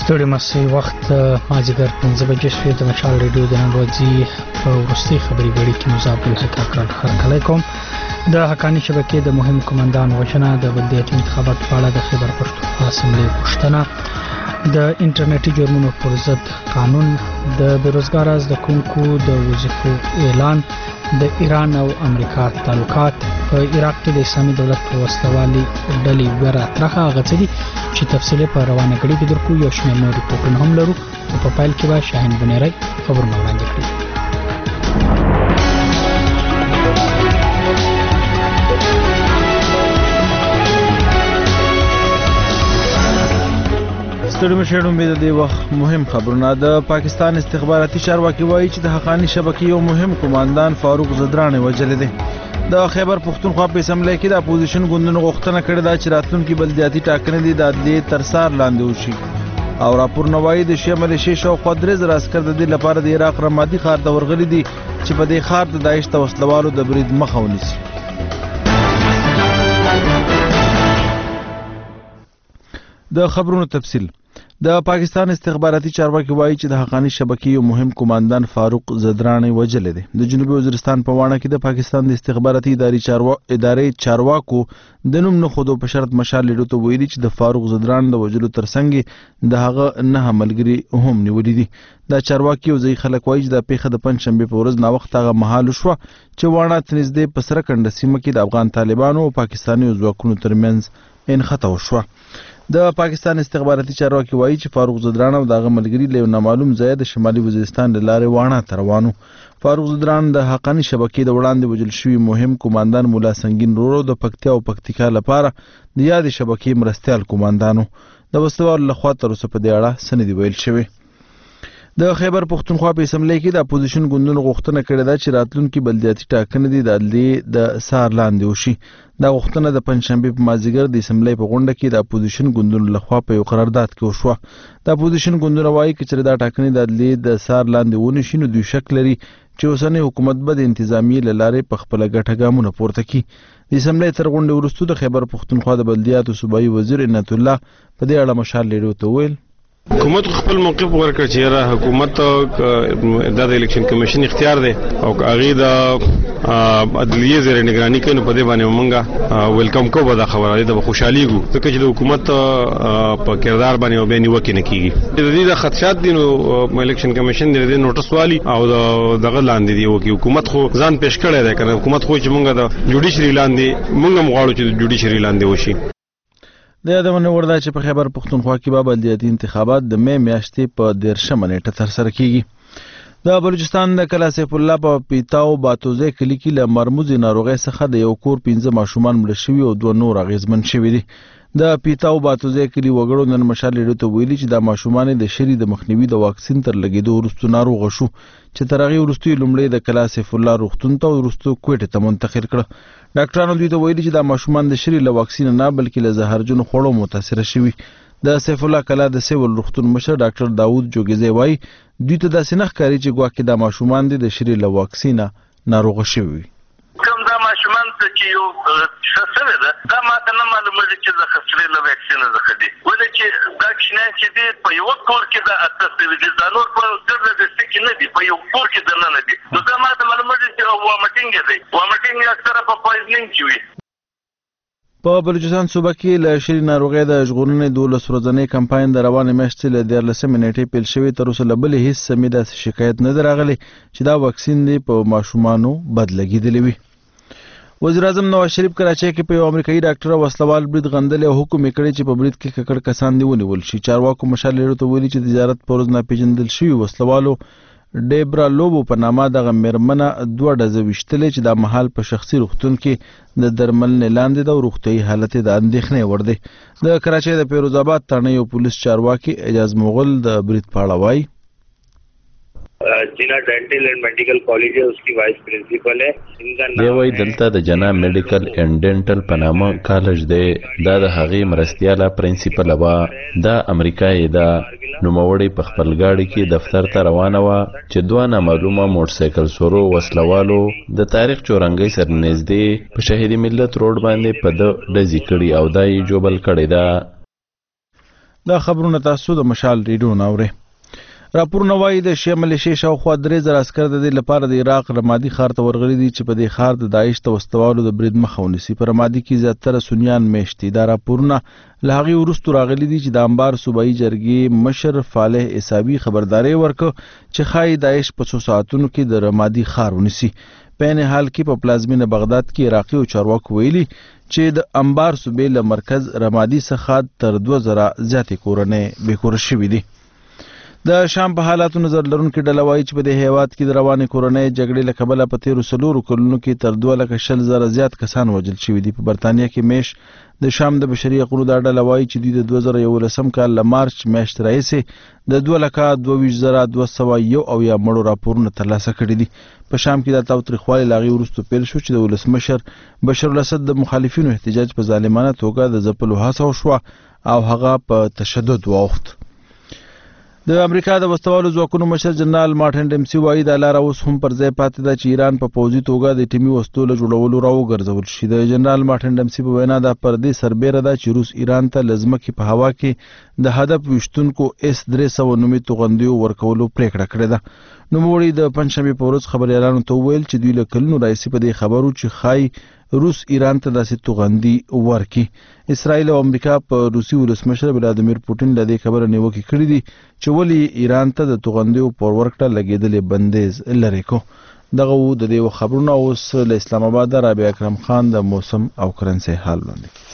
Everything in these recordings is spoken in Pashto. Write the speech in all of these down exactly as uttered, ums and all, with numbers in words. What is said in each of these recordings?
ستړي مسئ وخت مازدیګر پنځه بجې شوې د مشال ریډیو د نن ورځې په وروستۍ خبري غړي کې مزاب الحق هرکلی کوم. د حقاني شبکې د مهم کمانډان وژنه، د بلدیاتي انتخاباتو په اړه د خیبر پښتونخوا اسمبلۍ پوښتنه، د انټرنیټي جرمونو پر ضد قانون، د بیروزګاره زده کوونکو د وظیفو اعلان، د ایران او امریکا تعلقات، په عراق کې د اسلامي دولت په وسلوالي ډلې ویره ترخه هغه څه دي چې تفصیل په روانه غړي کې درکو. یو شمېر نور ریپورټونه هم لرو او په پایل کې به شاهین بنيري خبرونه وړاندې کړي. ستړي مشهډون به د وخت مهم خبرونه. د پاکستان استخباراتي چارواکي وایي چې د حقاني شبکې یو مهم کمانډان فاروق زدرانی وژل دي. د خیبر پښتونخوا په اسمبلی کې د اپوزیشن ګوندونو غوښتنه کړې ده چې راتلونکي بلدیاتي ټاکنې د عدلیې تر څار لاندې وشي او راپورونه وایي د شیعه ملیشې شاوخوا درې زره عسکر د دې لپاره د عراق رمادي ښار ته ورغلي دي چې په دې ښار د داعش د وسلوالو د برید مخه ونیسي. د خبرونو تفصیل. د پاکستان استخباراتي چارواکي وایي چې د حقاني شبکې یو مهم کمانډان فاروق زدرانی وژل دي. د جنوبي وزیرستان په واڼه کې د پاکستان د استخباراتي ادارې چاروا ادارې چارواکو د نوم نه خودو په شرط مشال لیدو ته ویلي چې د فاروق زدران د وژلو ترڅنګ د هغه نه ملګري هم نیولي دي. دا چارواکي او ځای خلک وایي چې د پیښه د پنځشنبه په ورځ نا وخت هغه مهال شو چې واڼه تنځدې په سره کنده سیمه کې د افغان طالبانو او پاکستاني ځواکونو ترمنځ انخته وشو. د پاکستان استخباراتي چارواکي وایي چې فاروق زدران او دغه ملګري له نامعلوم ځای د شمالي وزیرستان له لارې واڼه ته روانو. فاروق زدران د حقاني شبکې د وړاندې وژل شوي مهم کمانډان مولا سنگین رورو د پکتیا او پکتیکا لپاره د یادې شبکې مرستیال کمانډانو. د وسلوالو لخوا تر اوسه په دې اړه څه نه دي ویل شوي. د خیبر پښتونخوا په اسمبلی کې د اپوزیشن ګوندونو غوښتنه کړې ده چې راتلونکي بلدیاتي ټاکنې د عدلیې د څار لاندې وشي. دا غوښتنه د پنځشنبې په مازدیګر د اسمبلی په غونډه کې د اپوزیشن ګوندونو لخوا په یو قرارداد کې وشوه. د اپوزیشن ګوندونه وایي چې دا ټاکنې د عدلیې د څار لاندې ونشي نو دوی شک لري چې اوسنی حکومت به د انتظامیې له لارې په خپله ګټه ګامونه پورته کړي. د اسمبلی تر غونډې وروسته د خیبر پښتونخوا د بلدیاتو صوبایي وزیر عنایت الله په دې اړه مشال لیډیو ته وویل حکومت خپل موقف ورکړ چې را حکومت د الیکشن کمیشن اختیار دی او هغه د عدلیه زیر نگرانی کوي. په دې باندې مونږه ویلکم کوو. دا خبره ده به خوشحالي ګو ځکه چې د حکومت په کردار باندې او بینی وکړي نه کیږي. د دې د خدشات دي نو الیکشن کمیشن د دې نوټس والی او دغه لاندې دی او حکومت خو ځان پیش کړی دی کنه. حکومت خو چې مونږه د جوډیشری لاندې مونږه مغواړو چې جوډیشری لاندې وشي. د یادونه ورده چې په خیبر پښتونخوا کې به بلدیاتي انتخابات د مې میاشتې په دیرشمه نیټه ترسره کیږي. د بلوچستان د کلا سیف الله په پیتاو باتوزه کلی کې له مرموزي ناروغۍ څخه د یو کور پنځه ماشومان مړه شوي او دوه نور اغېزمن شوي دي. د پیتاو باتوزه کلی وګړو نن مشال لیدو ته ویلي چې دا ماشومان د شری د مخنیوي د واکسین تر لګیدو وروسته ناروغ شو چې تر هغې وروسته لومړی د کلا سیف الله روغتون ته او وروسته کوټې ته منتقل کړه. ډاکټرانو دوی ته ویلي چې دا ماشومان د شری له واکسین نه بلکې له زهرجنو خوړو متاثره شوي. د سیف الله کلا د سیول روغتون مشر ډاکټر داوود جوګیزی وایي دوی ته داسې نه ښکاري چې ګواکې دا ماشومان دي د شری له واکسینه ناروغه شوي. کوم دا ماشومان چې یو خسره ده دا ماته نه معلومه ده چې د خسرې له واکسینه څخه دي ولې چې دا کښینان چې دي په یو کور کې د اته دي دا نور په ګرځه د سکه نه دي په یو کور کې د نه دي نو دا ماته معلومه ده چې وامټینګ دی وامټینګ اکثره په پویزنینګ کې وي. په بلوچستان صوبه کې له شری ناروغۍ د ژغورنې دولس ورځنی کمپاین د روانې میاشتې له دیارلسمې نیټې پیل شوی. تر اوسه له بلې هیڅ سمې داسې شکایت نه دی راغلی چې دا واکسین دی په ماشومانو بد لګېدلی وي. وزیر اعظم نواز شریف کراچۍ کې په یو امریکایي ډاکټر وسلوال برید غندلی او حکم یې کړی چې په برید کې ککړ کسان دې ونیول شي. چارواکو مشال لیډیو ته ویلي چې د تجارت په ورځ ناپېژندل شوي وسلوالو ډیبرا لوبو په نامه دغه میرمنه دوه ډزه ویشتلې چې دا مهال په شخصي روغتون کې د درملنې لاندې ده او روغتیایي حالت یې د اندېښنې وړ دی. د کراچۍ د پیروز آباد تاڼۍ یو پولیس چارواکي اعجاز مغل د برید په اړه وایي جنا ډینټل اینڈ میډیکل کالج ہے اس کی وائس پرنسپل ہے. دی وای دلته د جنا میډیکل اینڈ ډینټل په نامه کالج دی. دا د هغې مرستیاله پرنسپل وه. دا امریکایي ده. نوموړی په خپل ګاډي کې دفتر ته روانه وه چې دوه نامعلومه موټرسایکل سورو وسلوالو د تاریخ چورنګۍ سره نږدې په شهید ملت روډ باندې په ده ډزې کړي او دا یې جوبل کړې ده. دا خبرونه تاسو د مشال ریډیو ناوړئ. راپورونه وایي د شیعه ملیشې شاوخوا درې زره عسکر د دې لپاره د عراق رمادي ښار ته ورغلي دي چې په دې ښار د داعش د وسوالو د برید مخه ونیسي. په رمادي کې زیاتره سنیان میشت دي. دا راپورونه له هغې وروسته راغلي دي چې د انبار صوبایي جرګې مشر فالح عیسابي خبرداری ورکړ چې ښایي داعش په څو ساعتونو کې د رمادي ښار ونیسي. په عین حال کې په پلازمینه بغداد کې عراقي او چارواکو ویلي چې د انبار صوبې له مرکز رمادي څخه تر دوه زره زیاتې کورنۍ بېکوره شوي دي. د شام په حالاتو نظر لرونکي ډله وایي چې په دې هیواد کې د روانې کورنۍ جګړې له کبله په تېرو څلورو کلونو کې تر دوه لکه شل زره زیات کسان وژل شوي دي. په برطانیه کې میش د شام د بشري حقوقو دا ډله وایي چې دوی د دوه زره یولسم کال له مارچ میاشتې راهیسې د دوه لکه دوه ویشت زره دوه سوه یو اویا مړو راپورونه ترلاسه کړي دي. په شام کې دا تاوتریخوالی له هغې وروسته پیل شو چې د ولسمشر بشر الاسد د مخالفینو احتجاج په ظالمانه توګه د ځپلو هڅه وشوه او هغه په تشدد واوښت. د امریکا د وسوالو ځواکونو مشر جنرال مارټن ډیمسي وایي دا لاره اوس هم پر ځای پاتې ده چې ایران په پوځي توګه د ټیمي وسلو له جوړولو راوګرځول شي. د جنرال مارټن ډیمسي په وینا دا پر دې سربیره ده چې روس ایران ته له ځمکې په هوا کې د هدف ویشتونکو اس درې سوه نومې توغندیو ورکولو پرېکړه کړې ده. نوموړي د پنجشنبې په ورځ خبریالانو ته وویل چې دوی له کلونو راهیسې په دې خبرو چې ښایي روس ایران ته داسې توغندي ورکړي. اسرائیل او امریکا په روسي ولسمشر ولادیمیر پوټین له دې خبره نیوکې کړې دي چې ولې ایران ته د توغندیو پر ورکړه لګېدلې بندیز لرې کو. دغه و د دې خبرونه. اوس له اسلام آباد رابعه اکرم خان د موسم او کرنسي حال وړاندې.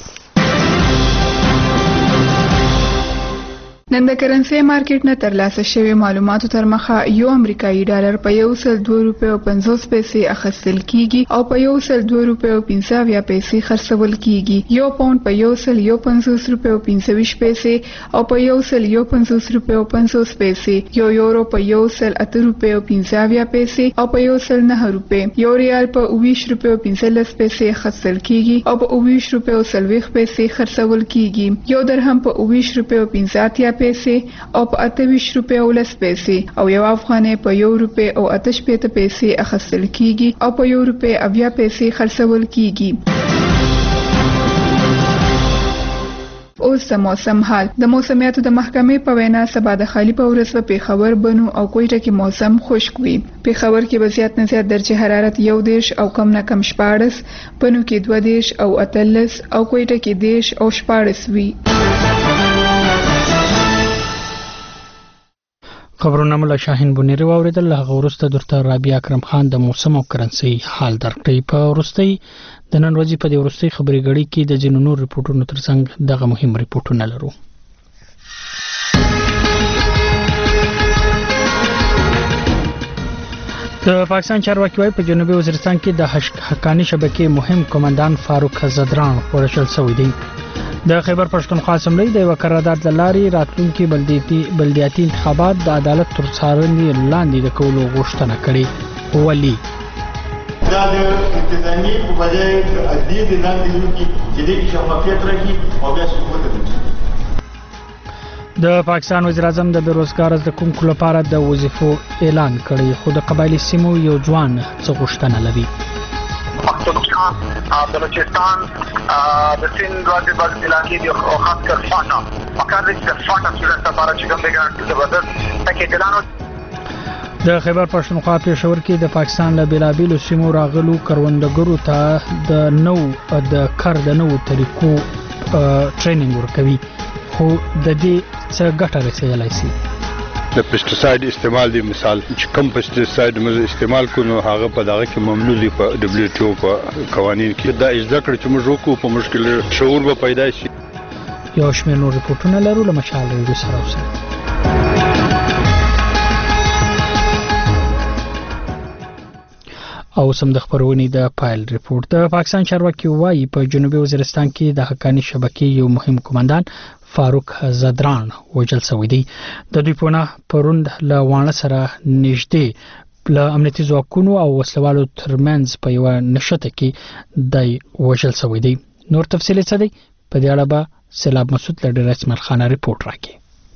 نن د کرنسي مارکیټ نه ترلاسه شوی معلوماتو تر مخه یو امریکایي ډالر په یو سل دوه روپۍ او پنځوس پیسې اخیستل کیږي او په یو سل دوه روپۍ او پنځه اویا پیسې خرڅول کیږي. یو پاوند په یو سل یو پنځوس روپۍ او پنځه ویشت پیسې او په یو سل یو پنځوس روپۍ او پنځوس پیسې. یو یورو په یو سل اته روپۍ او پنځه اویا پیسې او په یو سل نه روپۍ. یو ریال په اوه ویشت روپۍ او پنځلس پیسې اخیستل کیږي او په اوه ویشت روپۍ او څلوېښت پیسې خرڅول کیږي. یو درهم په اوه ویشت روپۍ او پنځه اتیا پیسې او په اته ویشت روپۍ او لس پیسې او یو افغانۍ په یو روپۍ او اته شپېته پیسې اخیستل کیږي او په یو روپۍ اویا پیسې خرڅول کیږي. اوس د موسم حال. د موسمیاتو د محکمې په وینا سبا د خالي په ورځ په پیښور، بنو او کوټه کې موسم خشک وي. پیښور کې به زیات نه زیات درجه حرارت یو دیرش او کم نه کم شپاړس، بنو کې دوه دیرش او اتلس او کوټه کې دیرش او شپاړس وي. خبرونه مله شاهین بونیری واوریدل. هغه وروسته درته رابعه اکرم خان د موسم او کرنسي حال درکړي. په وروستي د نن ورځې په دې وروستي خبري غړي کې د ځینو نور ریپورتونو ترڅنګ دغه مهم ریپورتونه لرو. د پاکستان چارواکي وايي په جنوبي وزیرستان کې د حقانی شبکې مهم کمانډان فاروق زدران وژل شوی دی. د خیبر پښتونخوا اسمبلی د یو قرارداد لاري راتلونکي بلدیاتي بلدیاتي انتخابات د عدالت تر څارنې لاندې د کولو غوښتنه کړې. ولی دا د انتظامی په بدای د عدالت لاندې یو کې چې د شفافیت راځي او بیا ثبوت دي. د پاکستان وزیر اعظم د بیروزګار د کومکو لپاره د وظیفو اعلان کړی، خو د قبایلی سیمو یو ځوان څه غوښتنه لري. پښتونخوا، بلوچستان، د سند راځي بعض علاقې دي او خاص کر فاټا پکار دي چې فاټا صورت لپاره چې کوم بیګان زبردست تکي دلانو. د خیبر پښتونخوا پېښور کې د پاکستان له بیلابیلو سیمو راغلو کروندګرو ته د نو د کار د نو طریقو ټریننګ ورکوي، خو د دې څه ګټه رسېدلی شي. د پیسټیساید استعمال دی، مثال چې کم پیسټیساید موږ استعمال کوو هغه په دغه کې ممنوع دي په دبليو ټي او په قوانین کې. دا اجازه کړ چې موږ وکړو په مشکل شعور به پیدا شي. یو شمېر نور ریپورتونه لرو له مشال ریډیو سره اوسئ. او سم د خبرونې د پایل ریپورت. د پاکستان چارواکي وايي په جنوبي وزیرستان کې د حقانی شبکې یو مهم کمانډان فاروق زدران وژل شوی دی. د دوی په نه پروند له وانه سره نږدې له امنیتي ځواکونو او وسلوالو ترمنځ په یو نشته کې دی وژل شوی دی. نور تفصیل څه دی په دې اړه به سلام مسعود له ډیر اسماعیل خان ریپورت راکړي.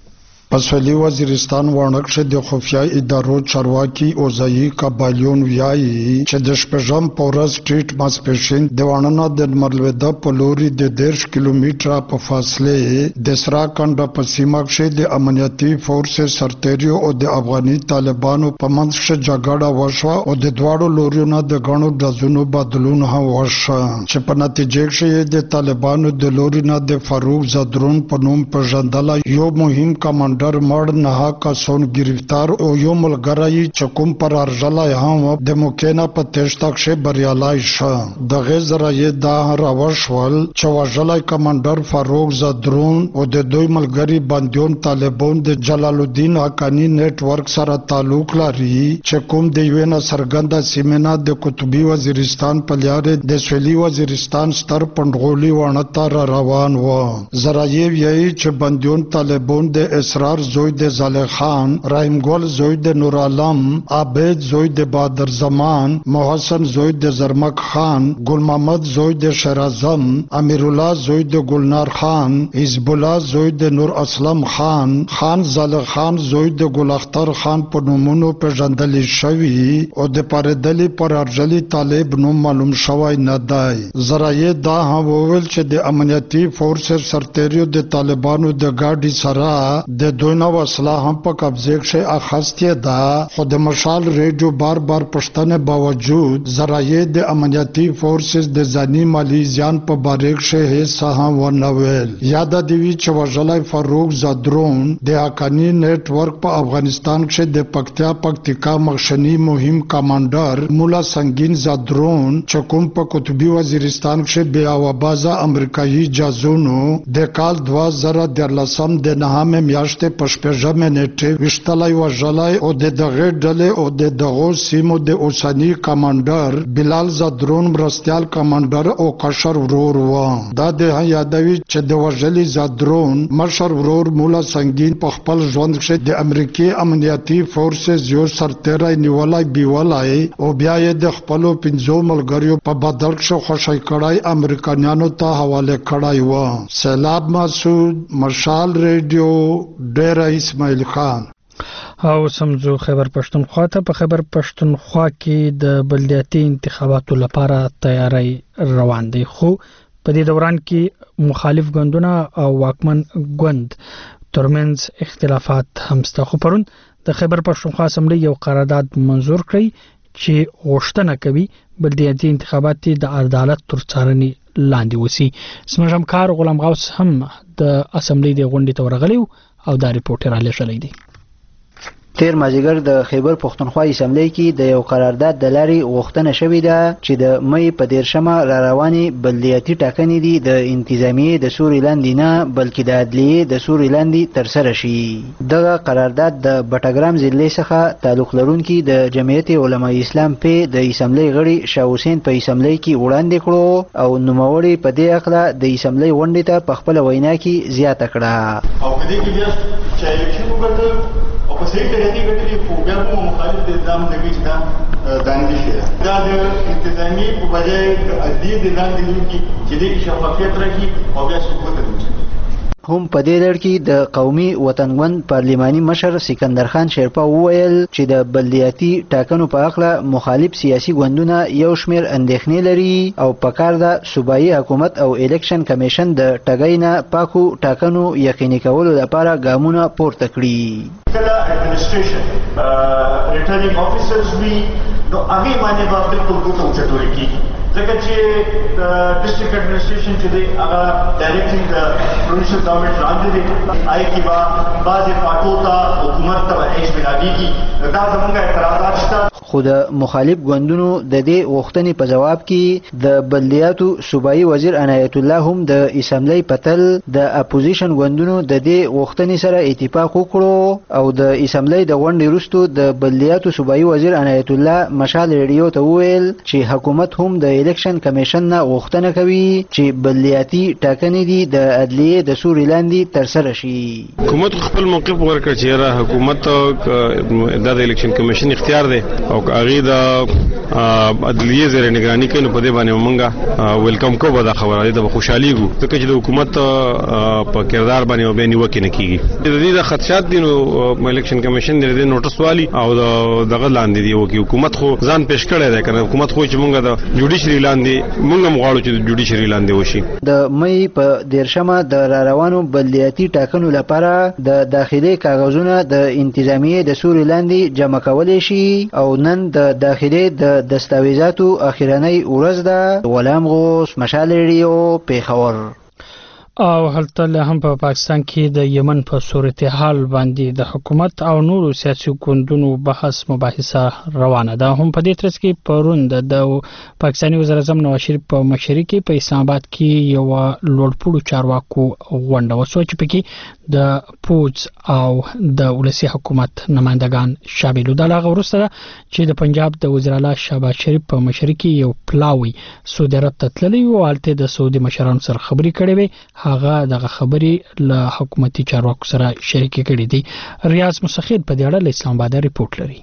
په سویلي وزیرستان وانکشه د خفیه ادارو چارواکي اوزایي قبایلیون ویایي چې د شپږم په ورځ سټریټ ماسپښین د وانه د مرلوده په لوري د دیرش کیلومتره په فاصله د سرا کنډه په سیمه کې د امنیتي فورسز سرتیریو او د افغاني طالبانو په منځ کې جګړه وشوه او د دواړو لوريونو د غنو ډزونو بدلون هم وشو چې په نتیجه کې د طالبانو د لورينو د فاروق زدرون په نوم پېژندل یو مهم کمانډر مړ نه کسون گرفتار او یو ملګری چې کوم پر ارجلای هم د مکینا په تشتاک کې بریالای شو د غزرای دا راوشول چې وژلای کمانډر فاروق زدرون او د دوی ملګری بنديون طالبان د جلال الدین حقانی نیټ ورک سره تعلق لري چې کوم د یونا سرګنده سیمنا د قطبی وزیرستان په لار د سویلي وزیرستان ستر پندغولي وانه را روان و زرایو یی چې بنديون طالبان د اسرار زوی د زاله خان رحیم ګل زوی د نور عالم عابد زوی د بادر زمان محسن زوی د زرمک خان ګل محمد زوی د شیر اعظم امیر الله زوی د ګلنار خان حزب الله زوی د نور اسلم خان خان زاله خان زوی د ګل اختر خان په نومونو پیژندل شوی او د پردلی پر ارجلی طالب نوم معلوم شوی نه دی زرایه دا هم وویل چې د امنیتي فورسز سرتیریو د طالبانو د ګاډي سره د دوی نو وسله هم په قبضه کې اخستې ده خو د مشال ریډیو بار بار پښتنه باوجود زرایه د امنیتي فورسز د ځاني مالی ځان په باره کې هیڅ هم ونویل یاد دی چې وژلای فاروق زدرون د حقانی نیټ ورک په افغانستان کې د پکتیا پکتیکا مخشنی مهم کمانډر مولا سنگین زدرون چې کوم په قطبی وزیرستان کې بیا وبازه امریکایي جازونو د کال دوه زره درلسم د نهمه میاشتې پښپژمه نیټه وشتلای وژلای او د دغه ډلې او د دغه سیمو د اوسنی کمانډر بلال زدرون مرستيال کمانډر او قشر ورور و دا د یادوي چې د وژلي زدرون مشر ورور مولا سنگین په خپل ژوند کې د امریکای امنیتي فورسز یو سرتیری نیولای بیولای او بیا یې د خپل پنځو ملګریو په بدل کې خوشی کړای امریکایانو ته حواله کړای و سیلاب مسعود مشال ریډیو ډیر اسماعیل خان او سمزو خیبر پښتونخوا ته په خیبر پښتونخوا کې د بلدیاتي انتخاباتو لپاره تیاری روان دی خو په دې دوران کې مخالف ګوندونه او واکمن ګوند ترمنځ اختلافات هم شته خو پرون د خیبر پښتونخوا اسمبلی یو قرارداد منزور کړی چې غوښتنه کوي بلدیاتي انتخابات د عدالت تر څارنې لاندې وسی سمجم کار غلام غوث هم د اسمبلی د غونډې ته ورغلی او دا ریپورټ را لېږلی دی تیر مازیګر د خیبر پښتونخوا اسمبلی کې د یو قرارداد د لاري غوښتنه شوې ده چې د مې په دیرشمه را رواني بلدیاتي ټاکنې دي د انتظامیه د سوري لاندې نه بلکې د عدلیه د سوري لاندې تر سره شي دغه قرارداد د بټګرام ضلع څخه تعلق لرونکي د جمعیت علماء اسلام په د اسمبلی غړي شاه حسین په اسمبلی کې وړاندې کړو او نوموړي په دې اړه د اسمبلی غونډې ته په خپل وینا کې زیاته کړه او کله کې بیا چې الیکشن وکړ او په صحیح طریقې ګټلې خو بیا کوم مخالف د نظام لګي چې دا داندې شي دا د انتظامی په بجای د عدلیه د لاندې لوکي چې د شفافیت راکړي او بیا ثبوت ورکړي هم په دې لړ کې د قومي وطنګوند پارلماني مشر سکندر خان شیرپا وویل چې د بلدیاتي ټاکنو په اړه مخالف سیاسي ګوندونه یو شمېر اندېښنې لري او په کار ده صوبایي حکومت او الیکشن کمیشن د ټګۍ نه پاکو ټاکنو یقیني کولو لپاره ګامونه پورته کړي کله اډمنسټریشن ریټرنینګ افیسرز وی نو هغه باندې به بالکل ګوتو چټوري کیږي ځکه چې د ډیسټریکټ اډمنسټریشن چې دی هغه ډایرکټلی د پروینشل ګورنمنت لاندې دی آی کی با بعضې پاټو ته حکومت ته هیڅ ملاویږي دا زموږ اعتراضات شته خو د مخالف ګوندونو د دې غوښتنې په جواب کې د بلدیاتو صوبایي وزیر عنایت الله هم د اسمبلی پتل د اپوزیشن ګوندونو د دې غوښتنې سره اتفاق وکړو او د اسمبلی د غونډې وروسته د بلدیاتو صوبایي وزیر عنایت الله مشال ریډیو ته وویل چې حکومت هم د الیکشن کمیشن نه غوښتنه کوي چې بلدیاتي ټاکنې دي د عدلیه د سوري لاندې تر سره شي حکومت خپل موقف ورکړ چې را حکومت د الیکشن کمیشن اختیار دی او او هغه د عدلیه زیر نگرانی کوي نو په دې باندې مونږه ویلکم کوو دا خبره ده خوشحالي ګو ځکه چې د حکومت په کردار باندې او باندې وکینه کیږي د دې د خدشات دي نو الیکشن کمیشن د نوټس والی او دغه لاندې دی او حکومت خو ځان پیش کړی دی کنه حکومت خو چې مونږه د جوډیشري لاندې مونږ مغواړو چې د جوډیشري لاندې وشي. د مې په دیرشمه د روانو بلدیاتي ټاکنو لپاره د داخلي کاغذونه د انتظامیه د سوري لاندې جمع کولای شي او نن د داخلي د دستاویزاتو اخیرنۍ ورځ ده. غلام غوث، مشال ریډیو، پیښور. او هلته هم په پاکستان کې د یمن په صورتحال باندې د حکومت او نورو سیاسي ګوندونو بحث مباحثه روانه ده. هم په دې ترڅ کې پرون د پاکستاني وزیر اعظم نواز شریف په مشرۍ کې په اسلام آباد کې یو لوړپوړو چارواکو غونډه وشوه چې پکې د پوز او د ولسی حکومت نمائندگان شامل دي. هغه وروسته چې د پنجاب د وزیر اعلی شهباز شریف په مشرۍ کې یو پلاوی سعودي عرب ته تللی او الته د سعودي مشرانو سره خبرې کړې وي. هغه دغه خبرې له حکومتي چارواکو سره شریک کړي دي. ریاض مسخید په دې اړه له اسلام آباد ریپورت لري.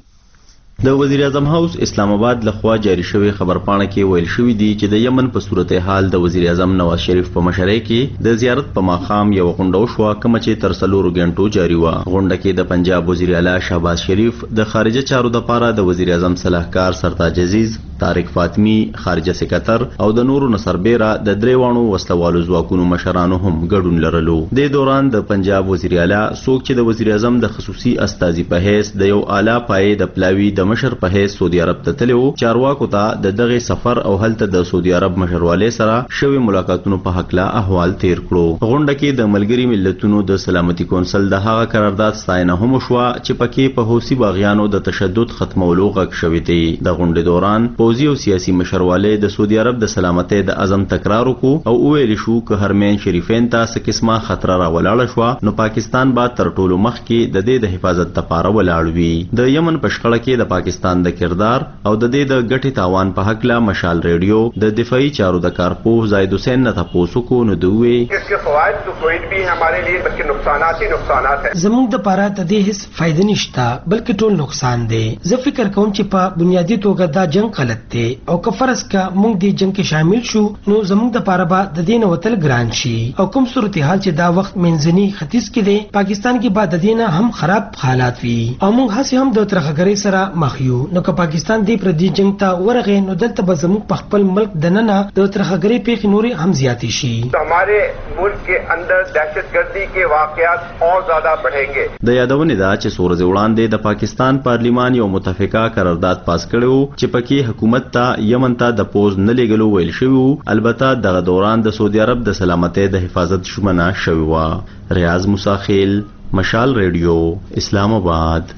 د وزیر اعظم هاوس اسلام آباد لخوا جاری شوی خبرپاڼه کې ویل شوی دی چې د یمن په صورتحال د وزیر اعظم نواز شریف په مشرۍ کې د زیارت په ماقام یو غونډه وشوه کوم چې تر څلورو غنټو جاری و. غونډه کې د پنجاب وزیر اعلی شهباز شریف، د خارجه چارو د پاره د وزیر اعظم صلاحکار سرتاج عزیز، طارق فاطمی خارجه سکرټر او د نورو نصربیره د دریوانو وسلوالو ځواکونو مشرانو هم ګډون لرلو. د دوران د پنجاب وزیر اعلی څوک چې د وزیر اعظم د خصوصي استازي په حیث د یو اعلی پای د پلاوی د مشر په حیث سعودي عرب ته تلو، چارواکو ته د دغه سفر او هلته د سعودي عرب مشرواله سره شوی ملاقاتونو په حق لا احوال تیر کړو. غونډه کې د ملګری ملتونو د سلامتي کونسل د هغه قرارداد ستاینه هم شو چې پکې په حوثي باغیانو د تشدد ختمولو غږ شوی دی. د غونډې دوران پوزي او سیاسي مشرواله د سعودي عرب د سلامتي د اعظم تکرار وکړو او ویل شو چې حرمین شریفین ته څه قسمه خطر را ولاړ شو نو پاکستان با تر ټولو مخ کې د دې د حفاظت لپاره ولاړ وي. د یمن په شخړه کې د پاکستان د کردار او د دې د غټي تاوان په حق لا مشال ریډیو د دفاعي چارو د کارپو زاید حسین نه تاسو کو نو دوی इसके فواید تو کوئی بھی ہمارے لیے بلکہ نقصانات ہی نقصانات ہیں. زموږ د پاره د دې هیڅ فائدې نشته بلکې ټول نقصان دی. زه فکر کوم چې په بنیادی توګه دا جنگ غلط دی او که فرض کا موږ دې جنگ کې شامل شو نو زموږ د پاره به د دې نه وتل ګران شي او کوم صورتحال چې دا وخت منځني ختیځ کې دی پاکستان کې بعد د دې نه هم خراب حالات وي او موږ هڅه هم د ترخګری سره مخ یو. نو که پاکستان دې پر دې جنگ ته ورغې نو دلته به زموږ په خپل ملک دننه د ترخګری پیښې نورې هم زیاتې شي. ہمارے ملک کے اندر دہشت گردی کے واقعات اور زیادہ بڑھیں گے. د یادونې دا چې سورز وړاندې د پاکستان پارلیمان یو متفقه قرارداد پاس کړو چې پکې حکومت ته یمن ته د پوز نه لګلو ویل شوی. البته دغه دوران د سعودي عرب د سلامتي د حفاظت شمنه شوی و. ریاض مساخیل، مشال ریډیو، اسلام آباد.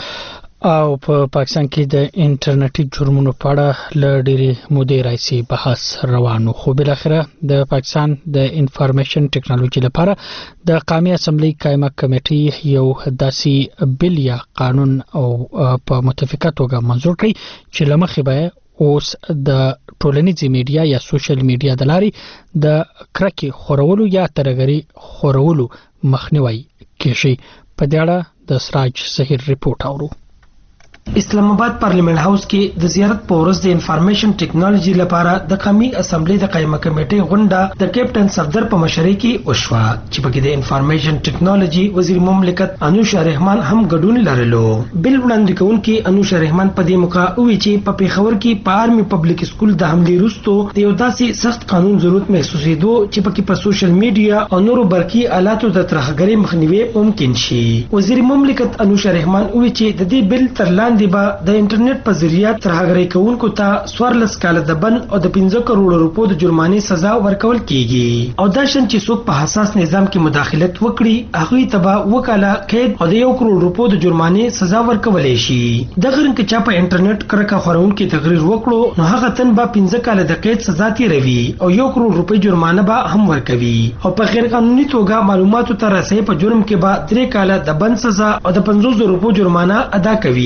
او په پاکستان کې د انټرنیټي جرمونو په اړه ل ډېرې مودې راځي بحث روانو خو بل اخره د پاکستان د انفارمیشن ټیکنالوژي لپاره د قومي اسمبلی قائمه کمیټې یو داسي بل یا قانون او په متفقه توګه منظور کړی چې لمخې به اوس د ټولنیزې میډیا یا سوشل میډیا د لارې د کرکې خورولو یا ترهګرۍ خورولو مخنیوي کیږي. په دې اړه د سراج سحر ریپورت اورو. اسلام آباد پارلیمنت هاوس کې د زیارت په ورځ د انفارمیشن ټیکنالوژي لپاره د قومي اسمبلی د قائمه کمیټې غونډه د کیپټن صفدر په مشرۍ کې وشوه چې پکې د انفارمیشن ټیکنالوژي وزیر مملکت انوشا رحمان هم ګډون لرلو. بل وړاندې کوونکي انوشا رحمان په دې موقع وی چې په پیښور کې په آرمي پبلک سکول د حملې وروسته د یو داسې سخت قانون ضرورت محسوسېدو چې پکې په سوشل میډیا او نورو برقي آلاتو د ترهګرۍ مخنیوي ممکن شي. وزیر مملکت انوشا رحمان وی چې د دې بل تر لاندې با د انټرنیټ په ذریعہ ترهګرۍ کوونکو ته څوارلس کاله د بند او د پنځه کروڑ روپو د جرمانې سزا ورکول کیږي او دا شان چې څوک په حساس نظام کې مداخلت وکړي هغه ته به وکاله قید او د یو کروڑ روپو د جرمانې سزا ورکول شي. د غرن کې چا په انټرنیټ کرکه خورونکو تقریر وکړو نو هغه تن به پنځه کاله د قید سزا تیروي او یو کروڑ روپۍ جرمانه به هم ورکوي او په غیر قانوني توګه معلوماتو ته رسۍ په جرم کې به درې کاله د بند سزا او د پنځوس روپو جرمانه ادا کوي.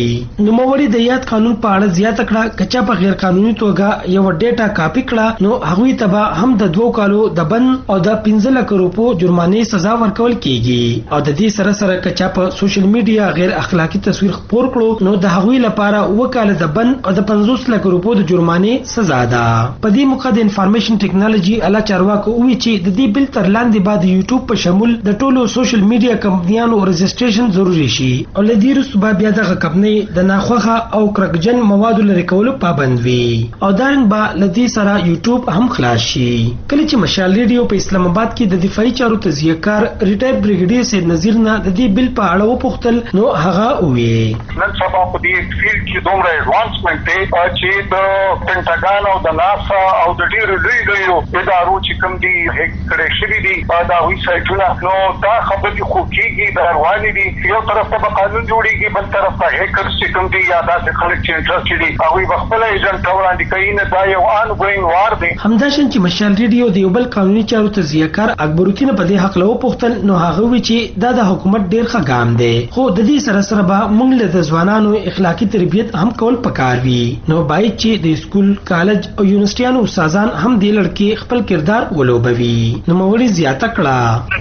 نوموړي د یاد قانون په اړه زیاته کړه کچا په غیر قانوني توګه یو ډیټا کاپی کړه نو هغوی ته به هم د دوه کالو د بند او د پنځه لک روپو جرمانه سزا ورکول کیږي او د دې سره سره کچا په سوشل میډیا غیر اخلاقی تصویر خپور کړو نو د هغوی لپاره وکاله د بند او د پنځوس لک روپو د جرمانه سزا ده. په دې موخه د انفارمیشن ټیکنالوژي اعلی چارواکو وی چې د دې بل تر لاندې بعد یوټیوب په شمول د ټولو سوشل میډیا کمپنیانو رجسټریشن ضروري شي او لدې رسوبه بیا د کمپنۍ د ناخوخه او کرکجن موادو لري کولو پابند وي او دارنګ با لدې سره یوټیوب هم خلاص شي. کله چې مشال ریډیو په اسلام آباد کې د دفاعي چارو تجزیه کار ریټایر بریګیډیر سید نذیر نه د دې بل په اړه وپوښتل نو هغه وی نن سبا په دې فیلډ کې دومره ایڈوانسمنت دی چې د پینټاګان او د ناسا او د ډیرو لوی لویو ادارو چې کوم دي هیک کړي شوي دي دا وی سایټونه نو دا خبرې خو کېږي دا روانې دي یو طرف ته به قانون جوړېږي بل طرف ته هیکرز چې کوم دي یا داسې خلک چې انټرسټ دي هغوی به خپله ایجنټ وړاندې کوي نه دا یو آن ګوینګ وار دی. همداشان چې مشال ریډیو د یو بل قانوني چارو تجزیه کار اکبرالدین په دې حق له وپوښتل نو هغه وی چې دا د حکومت ډیر ښه ګام دی خو د دې سره سره به موږ له د ځوانانو اخلاقی تربیت هم کول پکار وي نو باید چې د سکول کالج او یونیورسيټانو استادان هم دې لړکې خپل کردار ولوبوي. نو موري زیاته کړه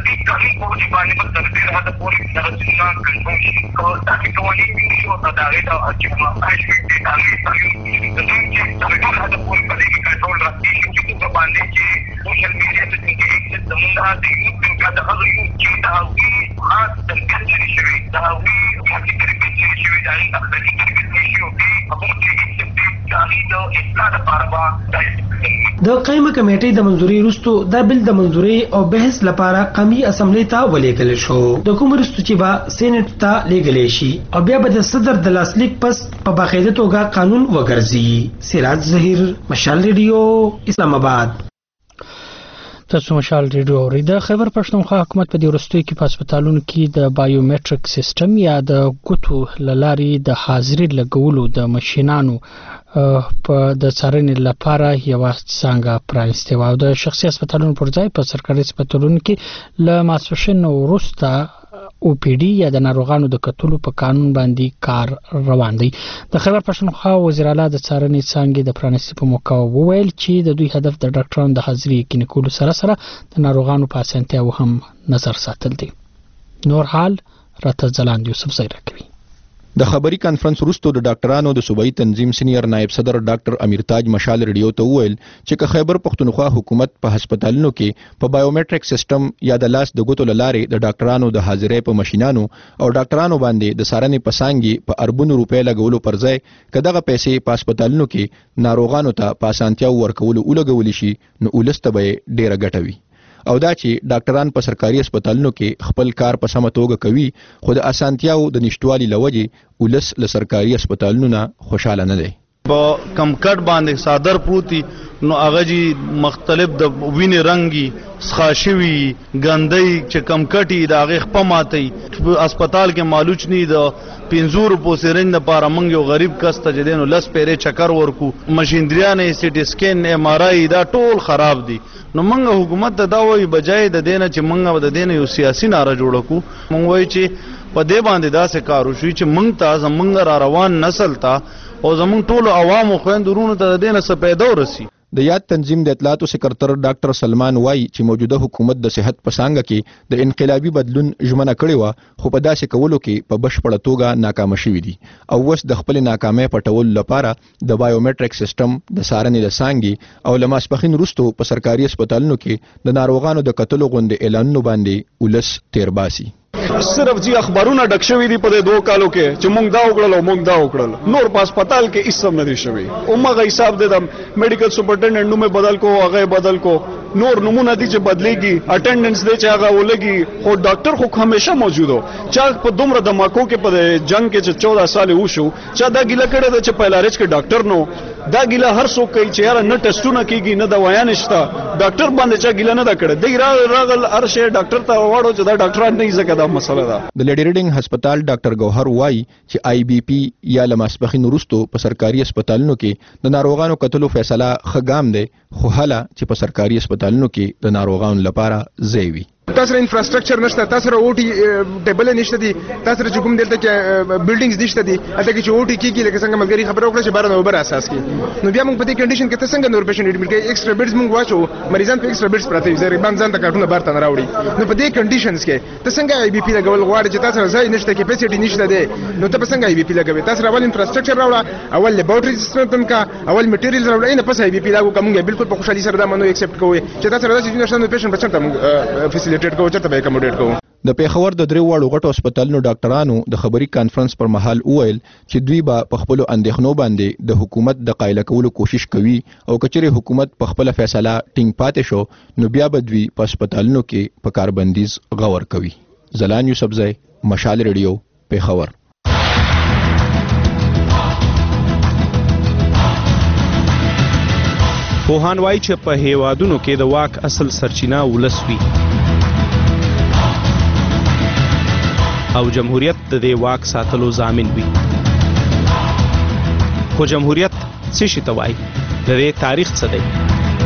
د قائمه کمیټې د منځوري وروسته د بل د منځوري او بحث لپاره قومي اسمبلی ته ولېږل شو. د کوم وروسته چې به سېنات ته لېږل شي او بیا به د صدر د لاسلیک پس په باقاعده توګه قانون وګرځي. سراج ظهیر، مشال ریډیو، اسلام آباد. تاسو مشال ریډیو اورئ. د خیبر پښتونخوا حکومت په دې وروستیو کې په هسپتالونو کې د بایومټریک سیستم یا د ګوتو لارې د حاضري لګولو د ماشینانو په د څارنې لپاره یو څنګه پرانستي و او د شخصي هسپتالونو پر ځای په سرکاري هسپتالونو کې ل ماسوشن وروسته او پی ډي یا د ناروغانو د کتلو په قانون باندې کار روان دی. د خیبر پښتونخوا وزیر اعلی د څارنې څنګه د پرانستي په موقع وویل چې د دوی هدف د ډاکټرانو د حاضري یقیني کولو سره سره د ناروغانو په اسانتیا او هم نظر ساتل دي. نور حال راته ځلاند یوسف زیره کوي. د خبري کانفرنس وروسته د ډاکټرانو د صوبایي تنظیم سینیئر نائب صدر ډاکټر امیر تاج مشال ریډیو ته وویل چې که خیبر پښتونخوا حکومت په هسپتالونو کې په بایومټریک سیستم یا د لاس د ګوتو لارې د ډاکټرانو د حاضرۍ په ماشینانو او ډاکټرانو باندې د سارنې پسانګي په اربونو روپۍ لګولو پر ځای کداغه پیسې په هسپتالونو کې ناروغانو ته په اسانتیا ورکولو ولګول شي نو ولسته به ډیره ګټوي او دا چې ډاکټران په سرکاري هسپتالونو کې خپل کار په سمه توګه کوي خو د اسانتیاو د نشټوالي لوجې ولس له سرکاري هسپتالونو نه خوشاله نه دی. په کمکټ باندې صادر پروتي نو هغه جی مختلف د وینې رنگي سخاشوي ګندۍ چې کمکټي د هغه خپماتي هسپتال کې معلوچ ني د پنځور په سرنج لپاره مونږ یو غریب کس ته جدينو لس پیرې چکر ورکو ماشينریانه سی ټي سکین ایم ار آی دا ټول خراب دي نو مونږ حکومت ته دا وایي بجای د دینه چې مونږ د دینه یو سیاسي ناره جوړ کو مونږ وایي چې په دې باندې دا څه کار وشي چې مونږ ته زمونږ را روان نسل ته او زمونږ ټول عوامو خويندورونو ته د دینه څه پیدا ورسي. د یاد تنظیم د اطلاعاتو سکرټر ډاکټر سلمان وای چې موجوده حکومت د صحت په څنګه کې د انقلابي بدلون ژمنه کړې و خو په داسې کولو کې په بشپړه توګه ناکام شوې دي او وس د خپل ناکامۍ پټول لپاره د بایومټریک سیستم د سارنې د څنګه او لماسپخین وروسته په سرکاري هسپتالونو کې د ناروغانو د قتل غونډې اعلانونو باندې ولس تیرباسي. صرف جی اخبارونه ډک شوي دي په دې دوه کالو کې چې مونږ دا وکړل او مونږ دا وکړل نور په هسپتال کې هیڅ هم نه دي شوي اومغه حساب دي د میډیکل سپرنټنډنټ نوم بدل کو هغه بدل کو نور نمونه دي چې بدلېږي اټینډنس دي چې هغه ولګي خو ډاکټر خو همیشه موجود و چې په دومره دماکو کې په جنگ کې چې چودہ سال وشو چې دا ګیله کړه د چې پهلارچ کې ډاکټر نو دا ګیله هر څوک کوي چې یاره نه ټیسټونه کیږي نه دوايان نشته ډاکټر باندې چې ګیله نه دا کړه دی راغل هر شی ډاکټر ته واړو چې دا ډاکټران نه ځکه دا مسله ده. د لیډي ریډینګ هسپتال ډاکټر گوهر وای چې آی بی پی یا لماسپخین وروسته په سرکاري هسپتالونو کې د ناروغانو کتلو فیصله خګام دی خو هله چې په سرکاري هسپتالونو کې د ناروغانو لپاره ځای وي. تاسو انفراستراکچر نشته، تاسو را اوټي ټیبل نشته دي، تاسو چې کوم دلته کې بلډینګز نشته دي، اته کې چې اوټي کیږي لکه څنګه ملګری خبره وکړه چې بار نه اوبر اساس کې، نو بیا موږ په دې کنډیشن کې څنګه نور پیشنټ ایډمټ کوي؟ ایکسترا بیډز موږ واچو، مریضان په ایکسترا بیډز پراته وي، زریبان ځان ته کارټونه بار ته نه راوړي، نو په دې کنډیشنز کې ته څنګه آی بي پی لګول غواړې چې تاسو ځای نشته، کیپاسټي نشته ده، نو ته په څنګه آی بي پی لګوي؟ تاسو اول انفراستراکچر راوړه، اول لیبارټری سیستم کا، اول میټیریالز راوړه، نه پس آی بي پی لاګو کومه بالکل په خوشحالي سره دا منو ایکسپټ کوي چې تاسو راځي چې نشته نو پیشنټ بچنه فیسیلیټیټ کوو، چرته به اکوموډیټ کوو. د پیښور د درې واړو غټو هسپتالونو ډاکټرانو د خبري کانفرنس پر مهال وویل چې دوی به په خپل اندېښنو باندې د حکومت د قایل کولو کوشش کوي او کچره حکومت په خپل فیصله ټینګ پاتې شو نو بیا به دوی په هسپتالونو کې په کاربندیز غور کوي. زلان یوسفزئی، مشال ریډیو، پیښور. پوهان وایي چې په هیوادونو کې د واک اصل سرچینه ولس وي او جمهوریت د دې واک ساتلو ضامن وي. خو جمهوریت څه شي ته وایي؟ د دې تاریخ څه دی؟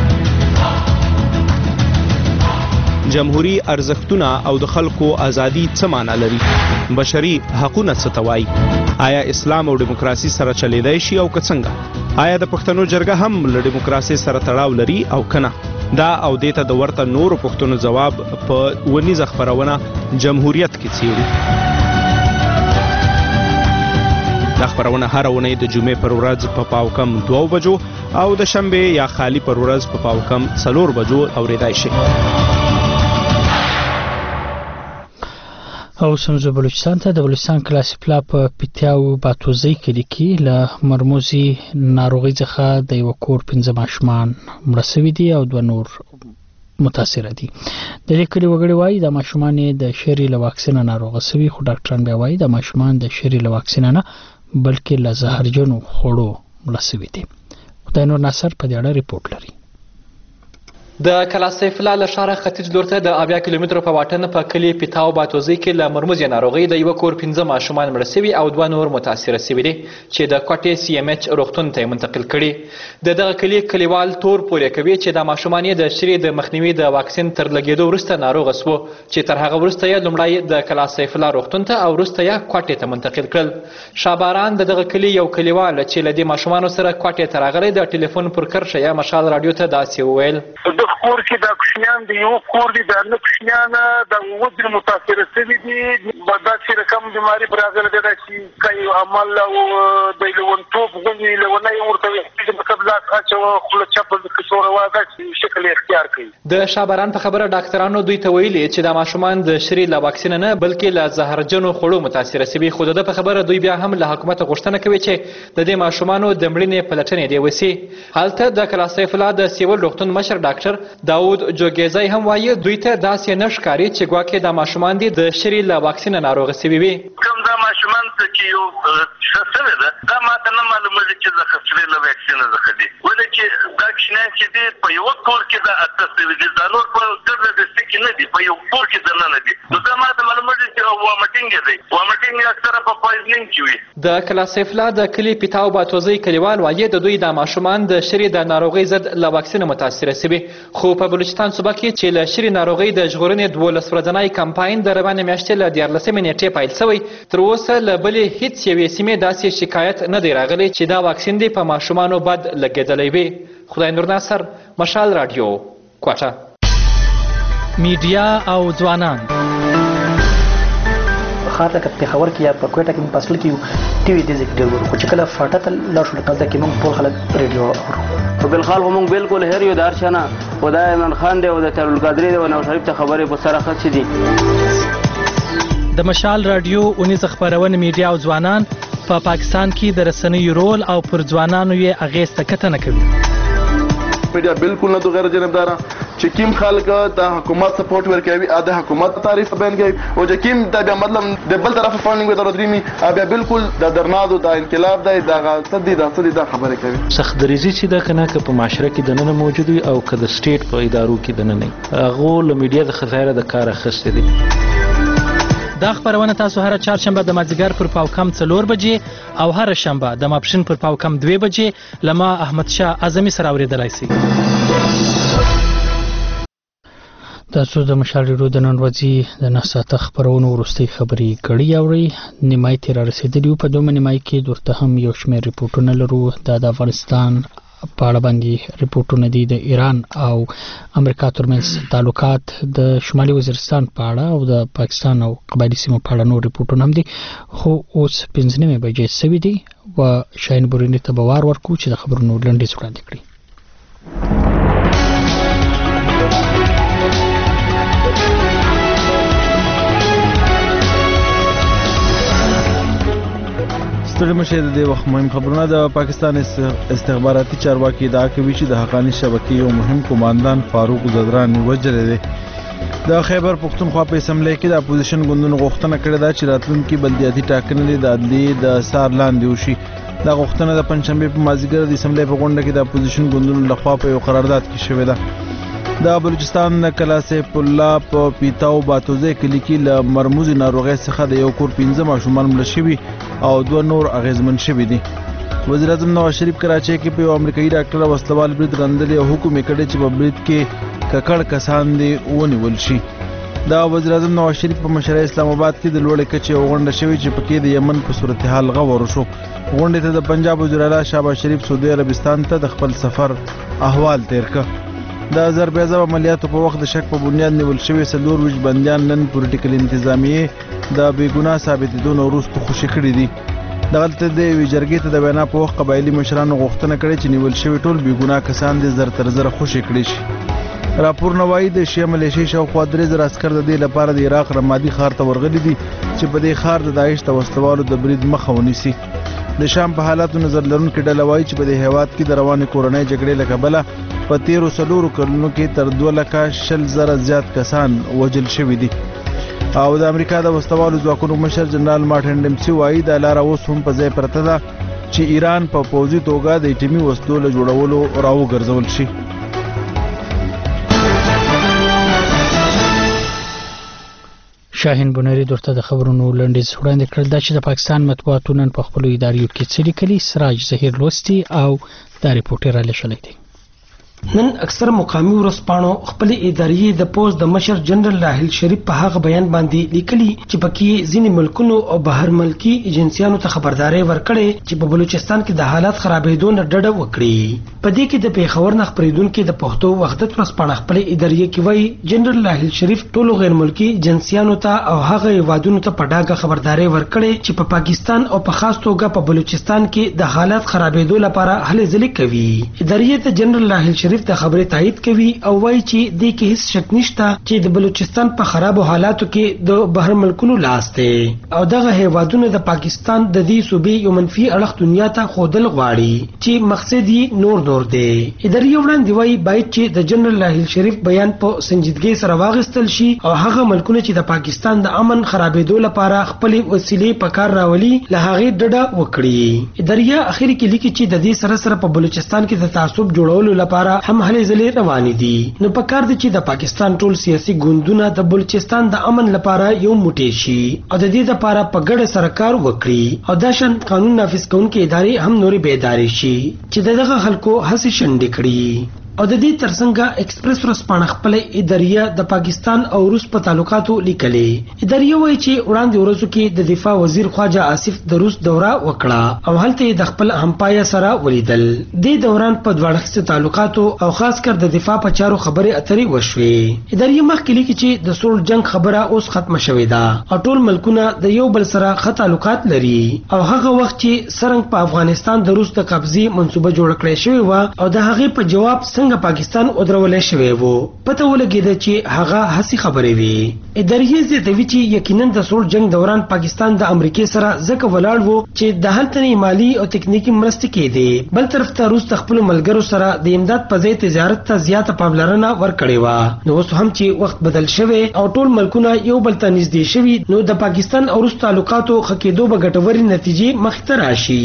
جمهوری ارزښتونه او د خلکو ازادي څه معنا لري؟ بشري حقوقونه څه ته وایي؟ آیا اسلام او دیموکراسي سره چلیدای شي او که څنګه؟ آیا د پښتنو جرګه هم له دیموکراسي سره تړاو لري او کنه؟ دا او دیته د ورته نورو پښتنو جواب په ونیزه خبرونه جمهوریت کې څیړي. دا خبرونه هر ونې د جمعې پر ورځ په پاو کم دوه بجو او د شنبه یا خالی پر ورځ په پاو کم څلور بجو اوریدای شي. او سمزو بلوچستان ته د بلوچستان کلاسیپلا په پیتاو باتوزی کلی کې له مرموزي ناروغي څخه د یو کور پنځه ماشومان مړه شوي دي او دوه نور متاثر دي. د دې کلی وګړي وایي د ماشومان د شری له واکسین ناروغه شوي، خو ډاکټران بیا وایي د ماشومان د شری له واکسین نه بلکې له زهرجنو خوړو مړه شوي دي. خدای نور ناصر په دې اړه ریپورت لري. د کلاسیفلا له ښاره ختیځ لور ته د اویا کیلومترو په واټن په کلي پیتاو باتوزی کې له مرموزي ناروغۍ د یو کور پنځه ماشومان مړه شوي او دوه نور متاثره شوي دي چې د کوټې سی ام ایچ روغتون ته منتقل کړي. د دغه کلي کلیوال تور پورې کوي چې د ماشومان د شری د مخنیوي د واکسین تر لګېدو وروسته ناروغه شو چې تر هغه وروسته یې لومړی د کلاسیفلا روغتون ته او وروسته یې کوټې ته منتقل کړل. شاباران د دغه کلي یو کلیوال چې له دې ماشومانو سره کوټې ته راغلی د ټلیفون پر کرښه یا مشال رادیو ته داسې وویل: کور کې د کوشنیان د یو کور دي د نه کوشنیان د ودر متاثر شوي دي، دا چې رقم بیماری برازل ده چې کوي عمل او د لونټوب غوږی لونه ورته د قبلات اچو خپل چپل د کشور واده چې شکل اختیار کوي. د شابران په خبره ډاکټرانو دوی ته ویلي چې د ماشومان د شری له واکسین نه بلکې له زهرجنو خوړو متاثر شوي، خو د په خبره دوی بیا هم له حکومت غوښتنه کوي چې د دې ماشومانو د مړینې پلټنې دی وسی. هلته د کلاسیفلا د سیول روغتون مشر ډاکټر داود جوګیزای هم وایي دوی ته داسې نه ښکاري چې ګواکې دا ماشومان دي د شری له واکسین ناروغه شوي وي. کوم دا ماشومان چې یو څه ده دا ماته نه معلومه ده چې د خسرې له واکسین څخه دي، ولې چې دا کښنان چې دي په یو کور کې د اته سوي دي، دا نور په ګرده د سکې نه دي، په یو کور کې د نه دي، نو دا ماته معلومه ده چې وامټینګ دی، وامټینګ اکثره په پویزنینګ کې وي. د کلاسیفلا د کلي پیتاو باتوزی کلیوال وایي د دوی د ماشومان د شری د ناروغۍ ضد له واکسین متاثر شوي، خو په بلوچستان صوبه کې چې له شری ناروغۍ د ژغورنې دولس ورځنی کمپاین د روانې میاشتې له دیارلسمې نیټې پیل شوی، تر اوسه له بلې هیڅ یوې سیمې داسې شکایت نه دی راغلی چې دا واکسین دی په ماشومانو بد لګېدلی وي. خدای نور ناصر، مشال رادیو، کوټه. میډیا او ځوانان ښار لکه پېښور کې یا په کوټه کې موږ په اصل کې یو ټي وي دې ځای کې ډېر ګورو، خو چې کله فاټه ته لاړ شو لکه دلته کې موږ ټول خلک ریډیو اورو. په بلخال خو موږ بالکل هر یو د هر چا نه خدای عمران خان دی او د طاهرالقادري دی او نواز شریف ته خبرې په سره ښه دي. د مشال رادیو اونیزه خپرونه میډیا او ځوانان په پا پاکستان کې د رسنیو رول او پر ځوانانو یې اغیز ته کتنه کوي. میډیا بالکل نه غیر جانبدار چې کیم خلک د حکومت سپورټ ورکوي ا د حکومت تعریف بیان کوي او چې کیم د مطلب د بل طرف فاندینګ ودر درېمي بیا بالکل د درنادو د انقلاب د دغه صدې د صدې د خبره کوي. سخت دریزي چې د کنه که په معاشره کې د نن موجود وي او که د سټیټ په ادارو کې د نن نه هغه له میډیا د خزایره د کار اخیستې دي. دا خبرونه تاسو هر چهارشنبه د مازیګر پر پاو کم څلور بجې او هر شنبه د ماپښین پر پاو کم دوه بجې لما احمد شاه اعظمي سره اوریدلای شئ. تاسو د مشال ریډیو د نن ورځې د نهساته خبرونو وروستۍ خبري کړي اوري نیمای تیر رسیدلی په دوه نیمای کې درته هم یو شمېر ریپورتونه لرو د افغانستان په اړه باندې ریپورتونه دي د ایران او امریکا ترمنځ تعلقات د شمالي وزیرستان په اړه او د پاکستان او قبایلی سیمو په اړه نور ریپورتونه هم دي خو اوس پنځه نیمه بجې سوي دي و شاین بورینی ته به وار ورکو چې د خبرونو لنډیز وړاندې کړي. ستړي مشه د وخت مهم خبرونه د پاکستان استخباراتي چارواکي ادعا کوي چې د حقانی شبکې یو مهم کمانډان فاروق زدران وژل دي. د خیبر پختونخوا په اسمبلی کې د اپوزیشن ګوندونو غوښتنه کړې ده چې راتلونکي بلدیاتي ټاکنې د عدلیې د سار لاندې وشي. دا غوښتنه د پنځشنبه په مازیګر د اسمبلی په غونډه کې د اپوزیشن ګوندونو لخوا په یو قرارداد کې شوې ده. د بلوچستان کلا سیف الله په پیتاو باتوزه کلی کې له مرموزي ناروغۍ څخه د یو کور پنځه ماشومان مړه شوي او دوه نور اغیزمن شوي دي. وزیر اعظم نواز شریف کراچۍ کې په یو امریکایي ډاکټر وسلوال برید غندلې او حکم یې کړی چې په برید کې ککړ کسان دي ونیول شي. دا وزیر اعظم نواز شریف په مشره اسلام آباد کې د لوړې کچې یو غونډه شوې چې پکې د یمن په صورتحال غور شو. غونډې ته د پنجاب وزیر اعلی شهباز شریف سعودي عربستان ته د خپل سفر احوال تیر کړ. د ضربېزو عملیاتو په وخت د شک په بنیاد نیول شوی څلور ویشت بندیان نن پولیټیکل انتظامیه د بیګناه ثابتېدو نه وروسته خوشي کړي دي. دغلته د یوې جرګې ته د وینا په وخت قبایلي مشرانو غوښتنه کړې چې نیول شوي ټول بیګناه کسان دې زر تر زره خوشي کړي شي. راپور نوایي د شیعه ملیشې شاوخوا درې زره عسکر د دې لپاره د عراق رمادي ښار ته ورغلي دي چې په دې ښار د داعش د وسلوالو د برید مخه ونیسي. د شام په حالاتو نظر لرونکي ډله وایي چې په دې هیواد کې د روانې کورنۍ جګړې له کبله په تیرو څلورو کلونو کې تر دوه لکه شل زره زیات کسان وژل شوي دي. او د امریکا د وسلوالو ځواکونو مشر جنرال مارټن ډیمسي وایي دا لاره اوس هم په ځای پرته ده چې ایران په پوځي توګه د اټومي وسلو له جوړولو راوګرځول شي. شاهین بونری درته د خبرونو لنډیز وړاندې کړل دا چې د پاکستان مطبوعاتو نن په خپلو اداریو کې څه لیکلي. سراج ظهیر لوستی او دا ریپورټ را لېږلی دی. نن اکثر مقامی ورځپاڼو خپل ادارې د پوز د مشر جنرال راحیل شریف په هغه بیان باندې لیکلي چې پکې ځینې ملکونو او بهر ملکی ایجنسیانو ته خبرداري ورکړې چې په بلوچستان کې د حالات خرابېدو نه ډډه وکړي. په دې کې د پیښور نه خبرېدونکو د پښتو وحدت ورځپاڼه خپل ادارې کې وایي جنرال راحیل شریف ټولو غیر ملکی ایجنسیانو ته او هغه هیوادونو ته په ډاګه خبرداري ورکړې چې په پاکستان او په خاص توګه په بلوچستان کې د حالات خرابېدو لپاره هلې ځلې کوي. ادارې ته جنرال راحیل شریف د خبرې تایید کوي او وایي چې د کې هیڅ شک نشته چې د بلوچستان په خرابو حالاتو کې د بهر ملکونو لاس دی او دغه هیوادونه د پاکستان د دې صوبې یو منفي اړخ دنیا ته ښودل غواړي چې مقصد یې نور نور دی. ادارې وړاندې وایي باید چې د جنرال راحیل شریف بیان په سنجیدګۍ سره واخیستل شي او هغه ملکونه چې د پاکستان د امن خرابېدو لپاره خپل وسیلې په کار راولي له هغې ډډه وکړي. ادارې اخر کې لیکي چې د دې سره سره په بلوچستان کې د تعصب جوړولو لپاره هم هلې ځلې روانې دي. نو پکار دی چې د پاکستان ټول سیاسي ګوندونه د بلوچستان د امن لپاره یو موټی شي او د دې لپاره په ګډه سره کار وکړي او دا شان قانون نافذ کوونکې ادارې هم نورې بیدارې شي چې دغه خلکو هڅې شنډې کړي. او د دې ترڅنګ ایکسپریس ورځپاڼه خپل ادارې د پاکستان او روس په تعلقاتو لیکلې. ادارې وایي چې وړاندې ورځو کې د دفاع وزیر خواجه آصف د روس دوره وکړه او هلته د خپل همپایا سره ولیدل. د دوران په دواړه تعلقاتو او خاص کر د دفاع په چارو خبرې اترې وشوې. ادارې مخکې لیکي چې د سول جنگ خبره اوس ختمه شوې ده او ټول ملکونه د یو بل سره ښه تعلقات لري او هغه وخت چې څرنګه په افغانستان د روس د قبضې منصوبه جوړ کړې شوې و او د هغې په جواب څنګه پاکستان ودرولې شوی وو پته ولګیده چې هغه هسي خبرې وي. ادارې زیاتوي چې یقینا د سول جنگ دوران پاکستان د امریکای سره ځکه ولاړ وو چې د هلته مالی او تکنیکی مرستې کېدې. بل طرف ته روس د خپل ملګرو سره د امداد په ځای تجارت ته زیاته پاملرنه ورکړې و. نو اوس هم چې وخت بدل شوی او ټول ملکونه یو بل ته نږدې شوي نو د پاکستان او روس تعلقاتو ښه کېدو به ګټورې نتیجې مخې ته راشي.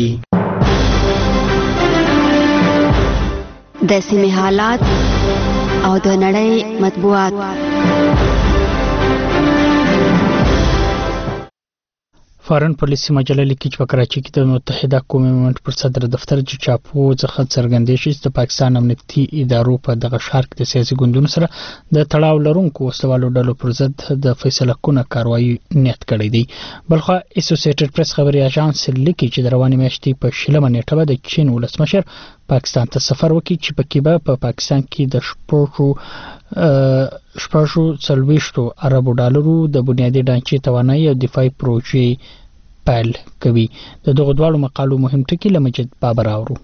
د سیمې حالات او د نړۍ مطبوعات. فارن پالیسي مجله لیکي چې په کراچي کې د متحده قومي مومنټ پر صدر دفتر چې چاپو څخه څرګندې شي چې د پاکستان امنیتي ادارو په دغه ښار کې د سیاسي ګوندونو سره د تړاو لرونکو وسلوالو ډلو پر ضد د فیصله کونه کاروایی نیت کړی دی. بلخو اسوسییټډ پریس خبري اژانس لیکي چې د روانې میاشتې په شلمه نیټه به د چین ولسمشر پاکستان ته سفر وکړي چې پکې به په پاکستان کې د شپږو شپږو څلوېښتو اربو ډالرو د بنیادي ډانچې توانایي او دفاعي پروژې پیل کوي. د دغه دواړو مقالو مهم ټکي له مجد بابر اورو.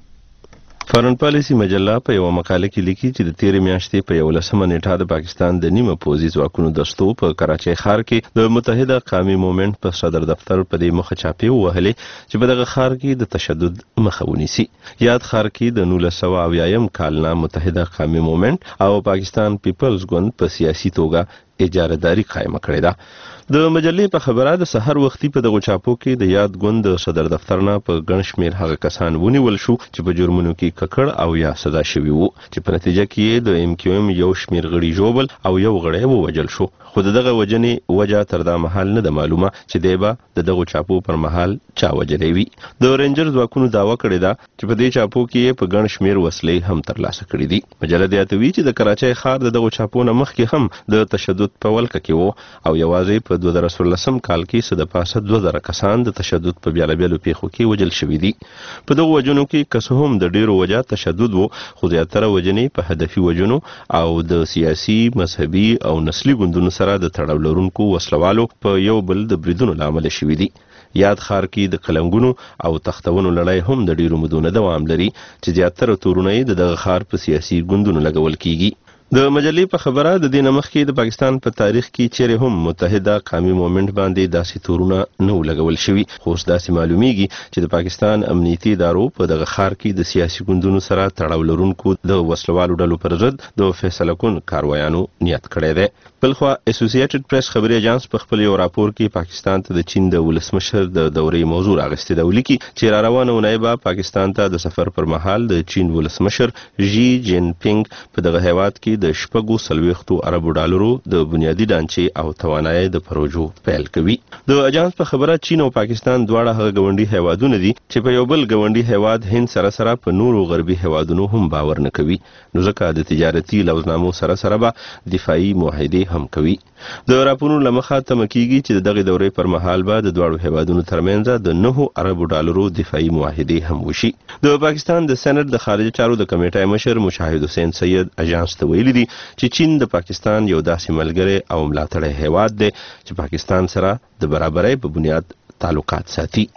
فارن پالیسي مجله په یو مقاله کې لیکي چې د تیرې میاشتې په یولسمه نیټه د پاکستان د نیمه پوځي ځواکونو دستو په کراچۍ ښار کې د متحده قومي مومنټ په صدر دفتر په دې مخه چاپې ووهلې چې په دغه ښار کې د تشدد مخه ونیسي. یاد ښار کې د نولس سوه اویایم کال نه متحده قومي مومنټ او پاکستان پیپلز ګوند په سیاسي توګه اجارهداري قائمه کړې ده. د مجلې په خبره د سحر وختي په دغه چاپو کې د یاد ګوند صدر دفتر نه په ګڼ شمېر هغه کسان ونیول شو چې په جرمونو کې ککړ او یا سزا شوي وو چې په نتیجه کې د ایم کیو ایم یو شمېر غړي ژوبل او یو غړی ووجل شو. خو دغه وجنې وجه تر دا مهال نه ده معلومه چې دی به د دغه چاپو پر مهال چا وجلی وي. د رینجر ځواکونو دعوه کړې ده چې په دې چاپو کې په ګڼ شمېر وسلې هم ترلاسه کړي دي. مجله زیاتوي چې د کراچۍ ښار د دغه چاپو نه مخکې هم د تشدد په ولکه کې وو او یوازې په دوه زره څوارلسم کال کې څه د پاسه دوه زره کسان د تشدد په بیلابیلو پیښو کې وجل شوي دي. په دغو وجنو کې که څه هم د ډیرو وجه تشدد وو خو زیاتره وجنې په هدفي وجنو او د سیاسي مذهبي او نسلي ګوندونو سره د تړاو لرونکو وسلوالو په یو بل د بریدونو له امله شوي دي. یاد ښار کې د قلمګونو او تختونو لړۍ هم د ډیرو مودونو دوام لري چې زیاتره تورونه یې د دغه ښار په سیاسي ګوندونو لګول کیږي. د مجلې په خبره د دې نه مخکې د پاکستان په تاریخ کې چیرې هم متحده قومي مومنټ باندې داسې تورونه نه لګول شوي. خو اوس داسې معلومیږي چې د پاکستان امنیتي ادارو په دغه ښار کې د سیاسي ګوندونو سره تړاو لرونکو د وسلوالو ډلو پر ضد د فیصله کن کاروایانو نیت کړی دی. بلخوا اسوسییټډ پریس خبري اژانس په خپل یو راپور کې پاکستان ته د چین د ولسمشر د دورې موضوع راغستې ده. ولیکي چې را روانه اونۍ به پاکستان ته د سفر پر مهال د چین ولسمشر ژي جین پینګ په دغه هیواد کې د شپږو څلوېښتو اربو ډالرو د بنیادي ډانچې او توانایي د پروژو پیل کوي. د اژانس په خبره چین او پاکستان دواړه هغه ګاونډي هیوادونه دي چې په یو بل ګاونډي هیواد هند سره سره په نورو غربي هیوادونو هم باور نه کوي. نو ځکه د تجارتي لوزنامو سره سره به دفاعي معاهدې هم کوي. د راپورونو له مخه تمه کیږي چې د دغه دورې پر مهال به د دواړو هیوادونو ترمنځ د نهو اربو ډالرو دفاعي معاهدې هم وشي. د پاکستان د سېنات د خارجه چارو د کمیټې مشر مشاهد حسین سید اژانس ته ویلي دي چې چین د پاکستان یو داسې ملګری او ملاتړی هیواد دی چې پاکستان سره د برابرۍ په بنیاد تعلقات ساتي.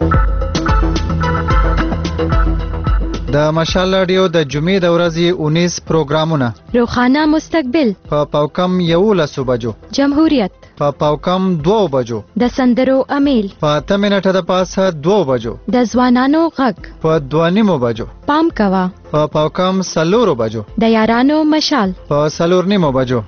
د مشال رادیو د جمعې د ورځې اونیس پروګرامونه: روخانه مستقبل په پاوکم یولسو بجو، جمهوریت په پاوکم دوو بجو، د سندرو امیل په اته منټه د پاسه دوو بجو، د ځوانانو غږ په دوه نیمو بجو، پام کوه په پاوکم څلورو بجو، د یارانو مشال په څلور نیمو بجو.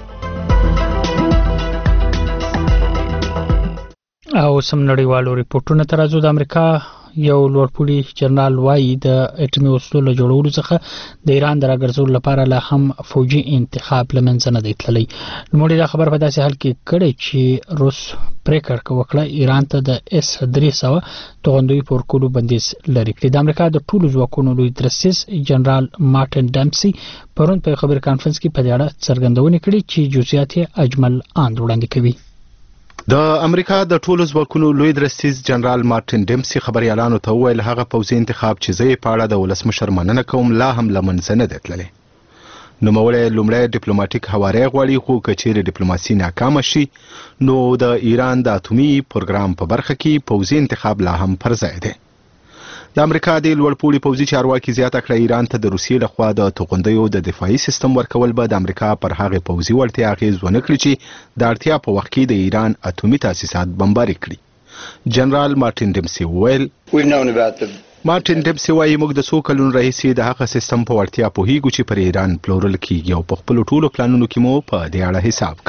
او سم نړیوالو ریپورتونو تر راځو. د امریکا یو لوړپوړي جنرال وایي د اټومي وسلو له جوړولو څخه د ایران د راګرځولو لپاره لا هم فوجي انتخاب له منځه نه دی تللی. نوموړي دا خبر په داسې حال کې کړی چې روس پریکړه وکړه ایران ته د اس درې سوه توغندیو په ورکولو بندیز لرې کړي. د امریکا د ټولو ځواکونو لوی درسیز جنرال مارټن ډمسي پرون په خبري کانفرنس کې په دې اړه څرګندونې کړې چې جزئیات یې اجمل آند وړاندې کوي. د امریکا د ټولو ځواکونو لوی درستیز جنرال مارټن ډمسي خبريالانو ته وویل هغه پوځي انتخاب چې زه یې په اړه د ولسمشر مننه کوم لا هم له منځه نه دی تللی. نوموړی لومړی ډیپلوماټیک هواری غواړي خو که چیرې ډیپلوماسي ناکامه شي نو د ایران د اټومي پروګرام په برخه کې پوځي انتخاب لا هم پر ځای دی. د امریکا د لوړپوړي پوځي چارواکي زیاته کړه ایران ته د روسیې لخوا د توغندیو د دفاعي سیستم ورکول به د امریکا پر هغه پوځي وړتیا اغیز ونه کړي چې د اړتیا په وخت کې د ایران اټومي تاسیسات بمباري کړي. جنرال مارټن ډمسي وویل مارټین ډیمسي وایي موږ د څو کلونو راهیسې د هغه سیستم په وړتیا پوهیږو چې پر ایران پلورل کیږي او په خپلو ټولو پلانونو کې مو په دې اړه حساب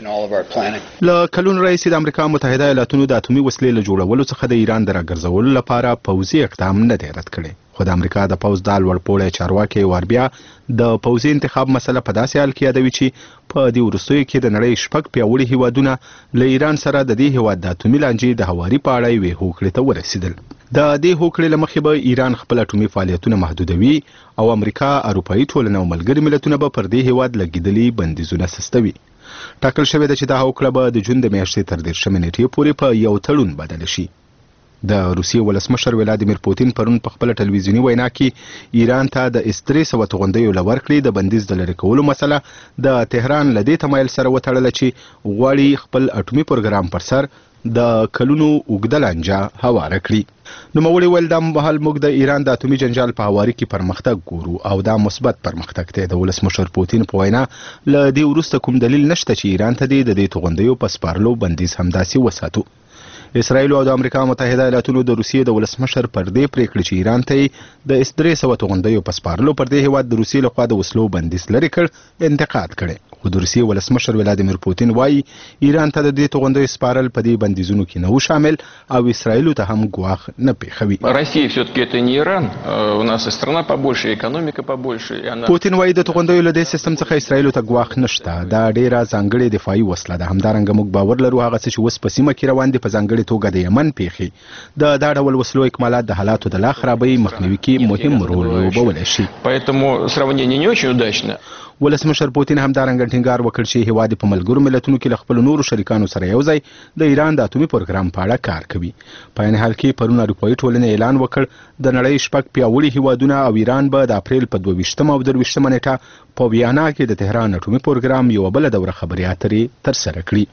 کړی. له کلونو راهیسې د امریکا متحده ایالاتونو د اتومي وسلې له جوړولو څخه د ایران د راګرځولو لپاره پوځي اقدام نه دی رد کړی. خو د امریکا د پوځ د لوړپوړی چارواکي واربیا د پوځي انتخاب مسله په داسې حال کې یادوي چې په دې وروستیو کې د نړۍ شپږ پیاوړي هیوادونه له ایران سره د دې هیواد د اتومي لانجې د هواري په اړه یوې هوکړې ته ورسېدل. د دې هوکړې له مخې به ایران خپل اټومي فعالیتونه محدودوي او امریکا، اروپایي ټولنه او ملګري ملتونه به پر دې هیواد لګېدلي بندیزونه سستوي. ټاکل شوې ده چې دا هوکړه به د جون د میاشتې تر دېرشمې نیټې پورې په یو تړون بدله شي. د روسیې ولسمشر ولادیمیر پوتین پرون په خپل ټلویزیوني وینا کې ایران ته د اس درې سوه توغندیو له ورکړې د بندیز د لرې کولو مسله د تهران له دې تمایل سره وتړله چې غواړي خپل اټومي پروګرام پر سر د کلونو اوږده لانجه هواره کړي. نوموړي ویل دا مهال موږ د ایران د اټومي جنجال په هواري کې پرمختګ ګورو او دا مثبت پرمختګ دی. د ولسمشر پوتین په وینا له دې وروسته کوم دلیل نشته چې ایران ته د دې توغندیو په سپارلو بندیز همداسې وساتو. اسرائیل او د امریکا متحده ایالاتونو د روسیې د ولسمشر پر دې پریکړې چې ایران ته د اس درې سوه توغندیو په سپارلو پر دې هیواد د روسیې لخوا د وسلو بندیز لرې کړ انتقاد کړی. خو د روسیې ولسمشر ولادیمیر پوتین وایي ایران ته د دې توغندیو سپارل په دې بندیزونو کې نه و شامل او اسرائیل ته هم ګواښ نه پیښوي. Россия все-таки это не Иран, у нас и страна побольше, и экономика побольше. پوتین وایي د توغندیو له دې سیستم څخه اسرائیل ته ګواښ نشته. دا ډیره ځانګړې دفاعي وسله ده. همدارنګه موږ باور لرو هغه څه چې اوس په سیمه کې روان دي په ځانګړې توګه د یمن پیښې د دا ډول وسلو اکمالات د حالاتو د لا خرابۍ مخنیوي کې مهم رول لوبولی شي. Поэтому сравнение не очень удачно. ولسمشر پوتین همدارنګه ټینګار وکړ چې هیواد په ملګرو ملتونو کې له خپلو نورو شریکانو سره یوځای د ایران د اټومي پروګرام په اړه کار کوي. په عین حال کې پرون اروپایي ټولنې اعلان وکړ د نړۍ شپږ پیاوړي هیوادونه او ایران به د اپریل په دوه ویشتمه او درویشتمه نیټه په ویانا کې د تهران اټومي پروګرام یوه بله دوره خبرې اترې ترسره کړي.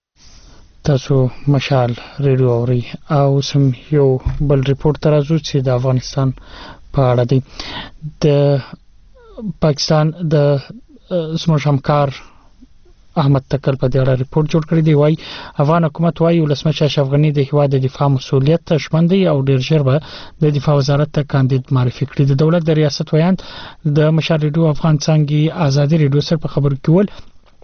تاسو مشال ریډیو اوري او سم یو بل ریپورت ترازو چې د افغانستان په اړه دی. د پاکستان د زموږ همکار احمد تکل په دې اړه ریپورت جوړ کړی دی. وایي افغان حکومت وایي ولسمشر اشرف غني د هیواد د دفاع مسؤلیت ته ژمن دی او ډیر ژر به د دفاع وزارت ته کاندید معرفي کړي. د دولت د ریاست ویاند د مشال ریډیو افغان څنګه ازادي ریډیو سره په خبرو کې ول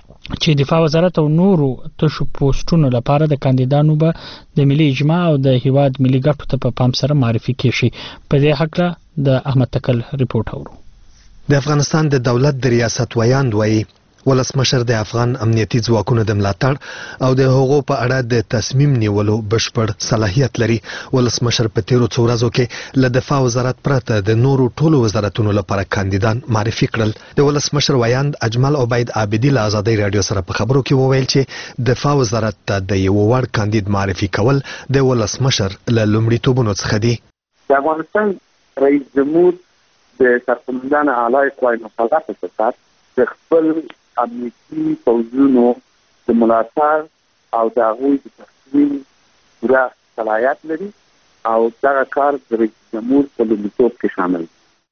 چې دفاع وزارت او نورو تشو پوسټونو لپاره د کاندیدانو به د ملي اجماع او د هیواد ملي ګټو ته په پام سره معرفي کیږي. په دې حق د احمد تکل ریپورت اورو. د افغانستان د دولت د ریاست ویاند وایي ولسمشر د افغان امنیتي ځواکونو د ملاتړ او د هغو په اړه د تصمیم نیولو بشپړ صلاحیت لري. ولسمشر په تیرو څو ورځو کې له دفاع وزارت پرته د نورو ټولو وزارتونو لپاره کاندیدان معرفي کړل. د ولسمشر ویاند اجمل عبید عابدی له ازادۍ رادیو سره په خبرو کې وویل چې دفاع وزارت ته د یو وړ کاندید معرفي کول د ولسمشر له لومړیتوبونو څخه دي. د افغانستان رئیس جمهور د سرقومندان اعلی قوای مسلحه په صفت د خپل امنیتي پوځونو د ملاتړ او د هغوی د تصمیم پوره صلاحیت لري او دغه کار د رئیس جمهور په لومړیتوب کې شامل دی.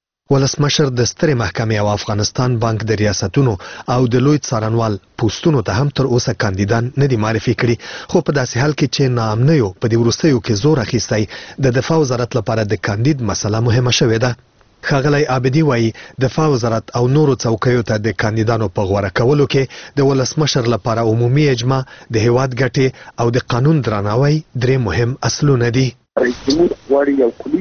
ولسمشر د سترې محکمې او افغانستان بانک د ریاستونو او د لوی څارنوال پوسټونو ته هم تر اوسه کاندیدان نه دي معرفي کړي. خو په داسې حال کې چې ناامنیو په دې وروستیو کې زور اخیستی د دفاع وزارت لپاره د کاندید مسله مهمه شوې ده. ښاغلی عابدي وایي دفاع وزارت او نورو څوکیو ته د کاندیدانو په غوره کولو کې د ولسمشر لپاره عمومي اجماع، د هیواد ګټې او د قانون درناوی درې مهم اصلونه دي. رئیس جمهور غواړي یو کلي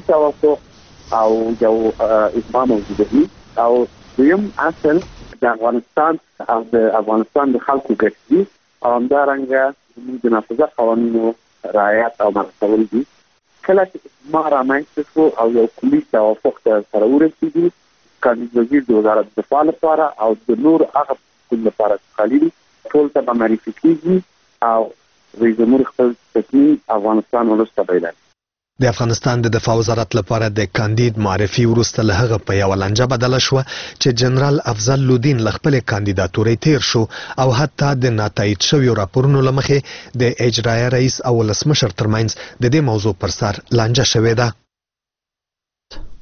توافق او یو اجماع موجوده وي او دویم اصل د افغانستان او د افغانستان د خلکو ګټې دي او همدارنګه زموږ د نافذه قوانینو رعایت او مراعاتول دي. کله چې اجماع رامنځته شو او یو کلي توافق ته سره ورسېږي، کاندید وزیر د وزارت دفاع لپاره او د نور هغه پوسټونو لپاره خالي دي ټول ته به معرفي کېږي او رئیس جمهور خپل تصمیم افغانستان ولس ته بیانوي. د افغانستان د دفاع وزارت لپاره د کاندید معرفي وروسته له هغه په یوه لانجه بدله شوه چې جنرال افضل لودین له خپلې کاندیداتورۍ تیر شو او حتی د ناتایید شویو راپورونو له مخې د اجرایه رئیس او ولسمشر ترمنځ د دې موضوع پر سر لانجه شوې ده.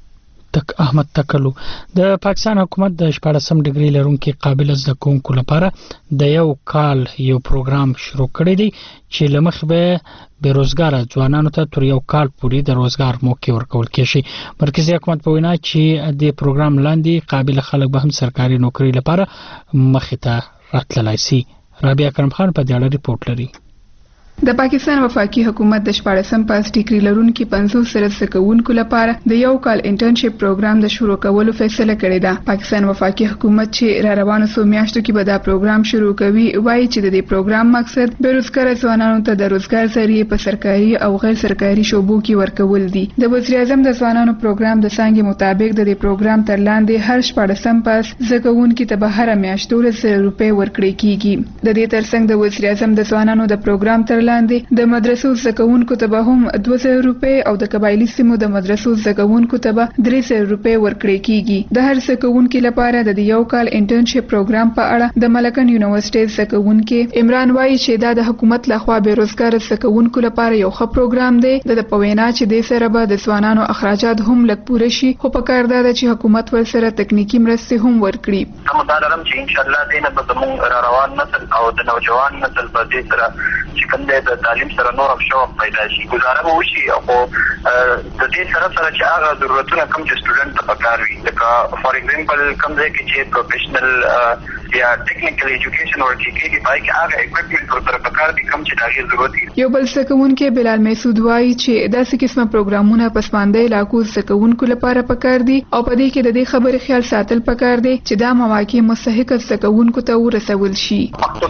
تک احمد تکلو د پاکستان حکومت د شپږم ډیګري لرونکو قابل زده کوونکو لپاره د یو کال یو پروګرام شروع کړی دی چې لمخ به بیروزګار ځوانانو ته تر یو کال پورې د روزګار موقع ورکول کېږي. مرکزی حکومت په وینا چې د پروګرام لاندې قابل خلک به هم سرکاري نوکری لپاره مخې ته راتللی شي. رابعه کرم خان په دې اړه ریپورت لري. د پاکستان وفاقي حکومت د شپږم پاس ډیګري لرونکو پنځوس سره زکونکو لپاره د یو کال انټرنشپ پروګرام د شروع کولو فیصله کړې ده. پاکستان وفاقي حکومت چې را روانو څو میاشتو کې به دا پروګرام شروع کوي وایي چې د دې پروګرام مقصد بیروزګار ځوانانو ته د روزګار ذریعہ په سرکاري او غیر سرکاري شوبو کې ورکول دي. د وزیر اعظم د ځوانانو پروګرام د څنګه مطابق د دې پروګرام تر لاندې هر شپږم پاس زکونکو ته به هر میاشت دولس سلنه روپۍ ورکړي کیږي. د دې ترڅنګ د وزیر اعظم د ځوانانو د پروګرام تر لاندې د مدرسو زکونکو ته به هم دوه سوه روپۍ او د قبایلی سیمو د مدرسو زکونکو ته به درې سوه روپۍ ورکړي کیږي. د هر زکونکو لپاره د یو کال انټرنشپ پروګرام په اړه د ملکن یونیورسيټي زکونکو عمران وایي چې دا د حکومت لخوا بیروزګار زکونکو لپاره یو ښه پروګرام دی. د پوینا چې د سره به د ځوانانو اخراجات هم لږ پوره شي خو په کار ده چې حکومت ورسره تکنیکی مرستې هم ورکړي. کوم دا لرم چې ان شاء الله دینه به زموږ را روان نسل او د نوجوان نسل په دې سره چې کوم د تعلیم سره نور هم شوق پیدا شي گزاره به وشي او د دې سره سره چې هغه ضرورتونه کوم چې سټوډنټ ته پکار وي لکه فار ایگزامپل کوم ځای کې چې پروفیشنل یا ټیکنیکل ایجوکیشن ورته کېږي پای کې هغه اکوپمنټ ورته پکار دي کوم چې داغه ضرورت دي. یو بل سکونکو بلال مسعود وایي چې داسې قسمه پروګرامونه پسماندې علاقو سکونکو لپاره پکار دي او په دې کې د دې خبرې خیال ساتل پکار دي چې دا مواقع مستحق سکونکو ته ورسول شي.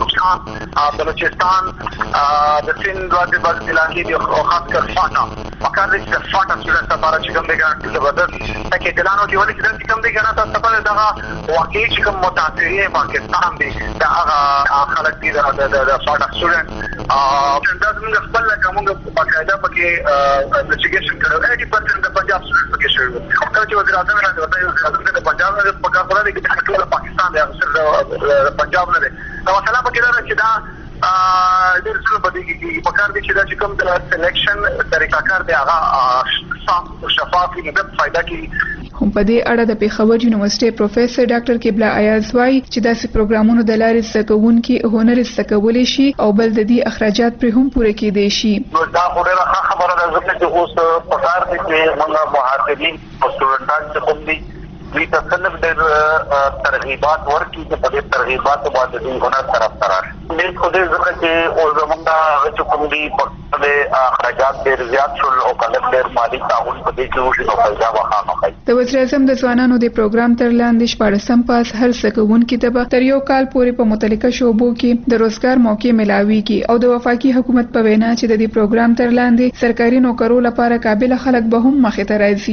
بلوچستان د سند وادي بل علاقې دی او خاص کر فاټا پکار دي چې فاټا سټوډنټ لپاره چې کوم دی ګرانټ زبردست تکي دلانو کې ولې چې کوم دی ګرانټ تاسو په دغه واقعي چې کوم متاثرین پاکستان دی دا هغه خلک دي د د فاټا سټوډنټ او دا زموږ خپل کومه باقاعده پکې انویسټیګیشن کړو eighty percent د پنجاب سټوډنټ پکې شوی او کله چې وزیر اعظم راځي ورته وزیر اعظم د پنجاب نه په کار کوي چې ټول پاکستان دی او پنجاب نه دی نو مثلا پکې دا چې دا د رسول بدی کې په کار دي چې دا چې کوم د سلیکشن طریقه کار دی هغه صاف شفاف وي د فائدہ کې. هم په دې اړه د پیښور یونیورسيټي پروفیسور ډاکټر قبله ایاز وايي چې داسې پروګرامونو د لارې زکونکو هنر زکولی شي او بل د دې اخراجات پر هم پوره کېدای شي. نو دا خبره خبره ده چې اوس په کار دي چې موږ محاسبین او سټوډنټان چې کوم دي دوی ته څنګه د ترغیبات ورکړي چې په دې ترغیبات باندې دوی هنر طرف ته راشي. دې خو دې ځکه چې او زمونږ چې کوم دي په اخراجات ډېر زیات شول او کله ډېر مالي تعاون په دې کې وشي نو پیدا وخامخي. د وزیر اعظم د ځوانانو د پروګرام تر لاندې شپږم پاس هر سکونکو ته به تر یو کال پورې په متعلقه شوبو کې د روزګار موقع ملاويږي او د وفاقي حکومت په وینا چې د دې پروګرام تر لاندې سرکاري نوکرو لپاره قابل خلک به هم مخې ته راځي.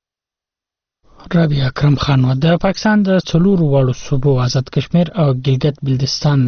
رابعه اکرم خان د پاکستان د څلورو واړو صوبو آزاد کشمیر او ګلګت بلتستان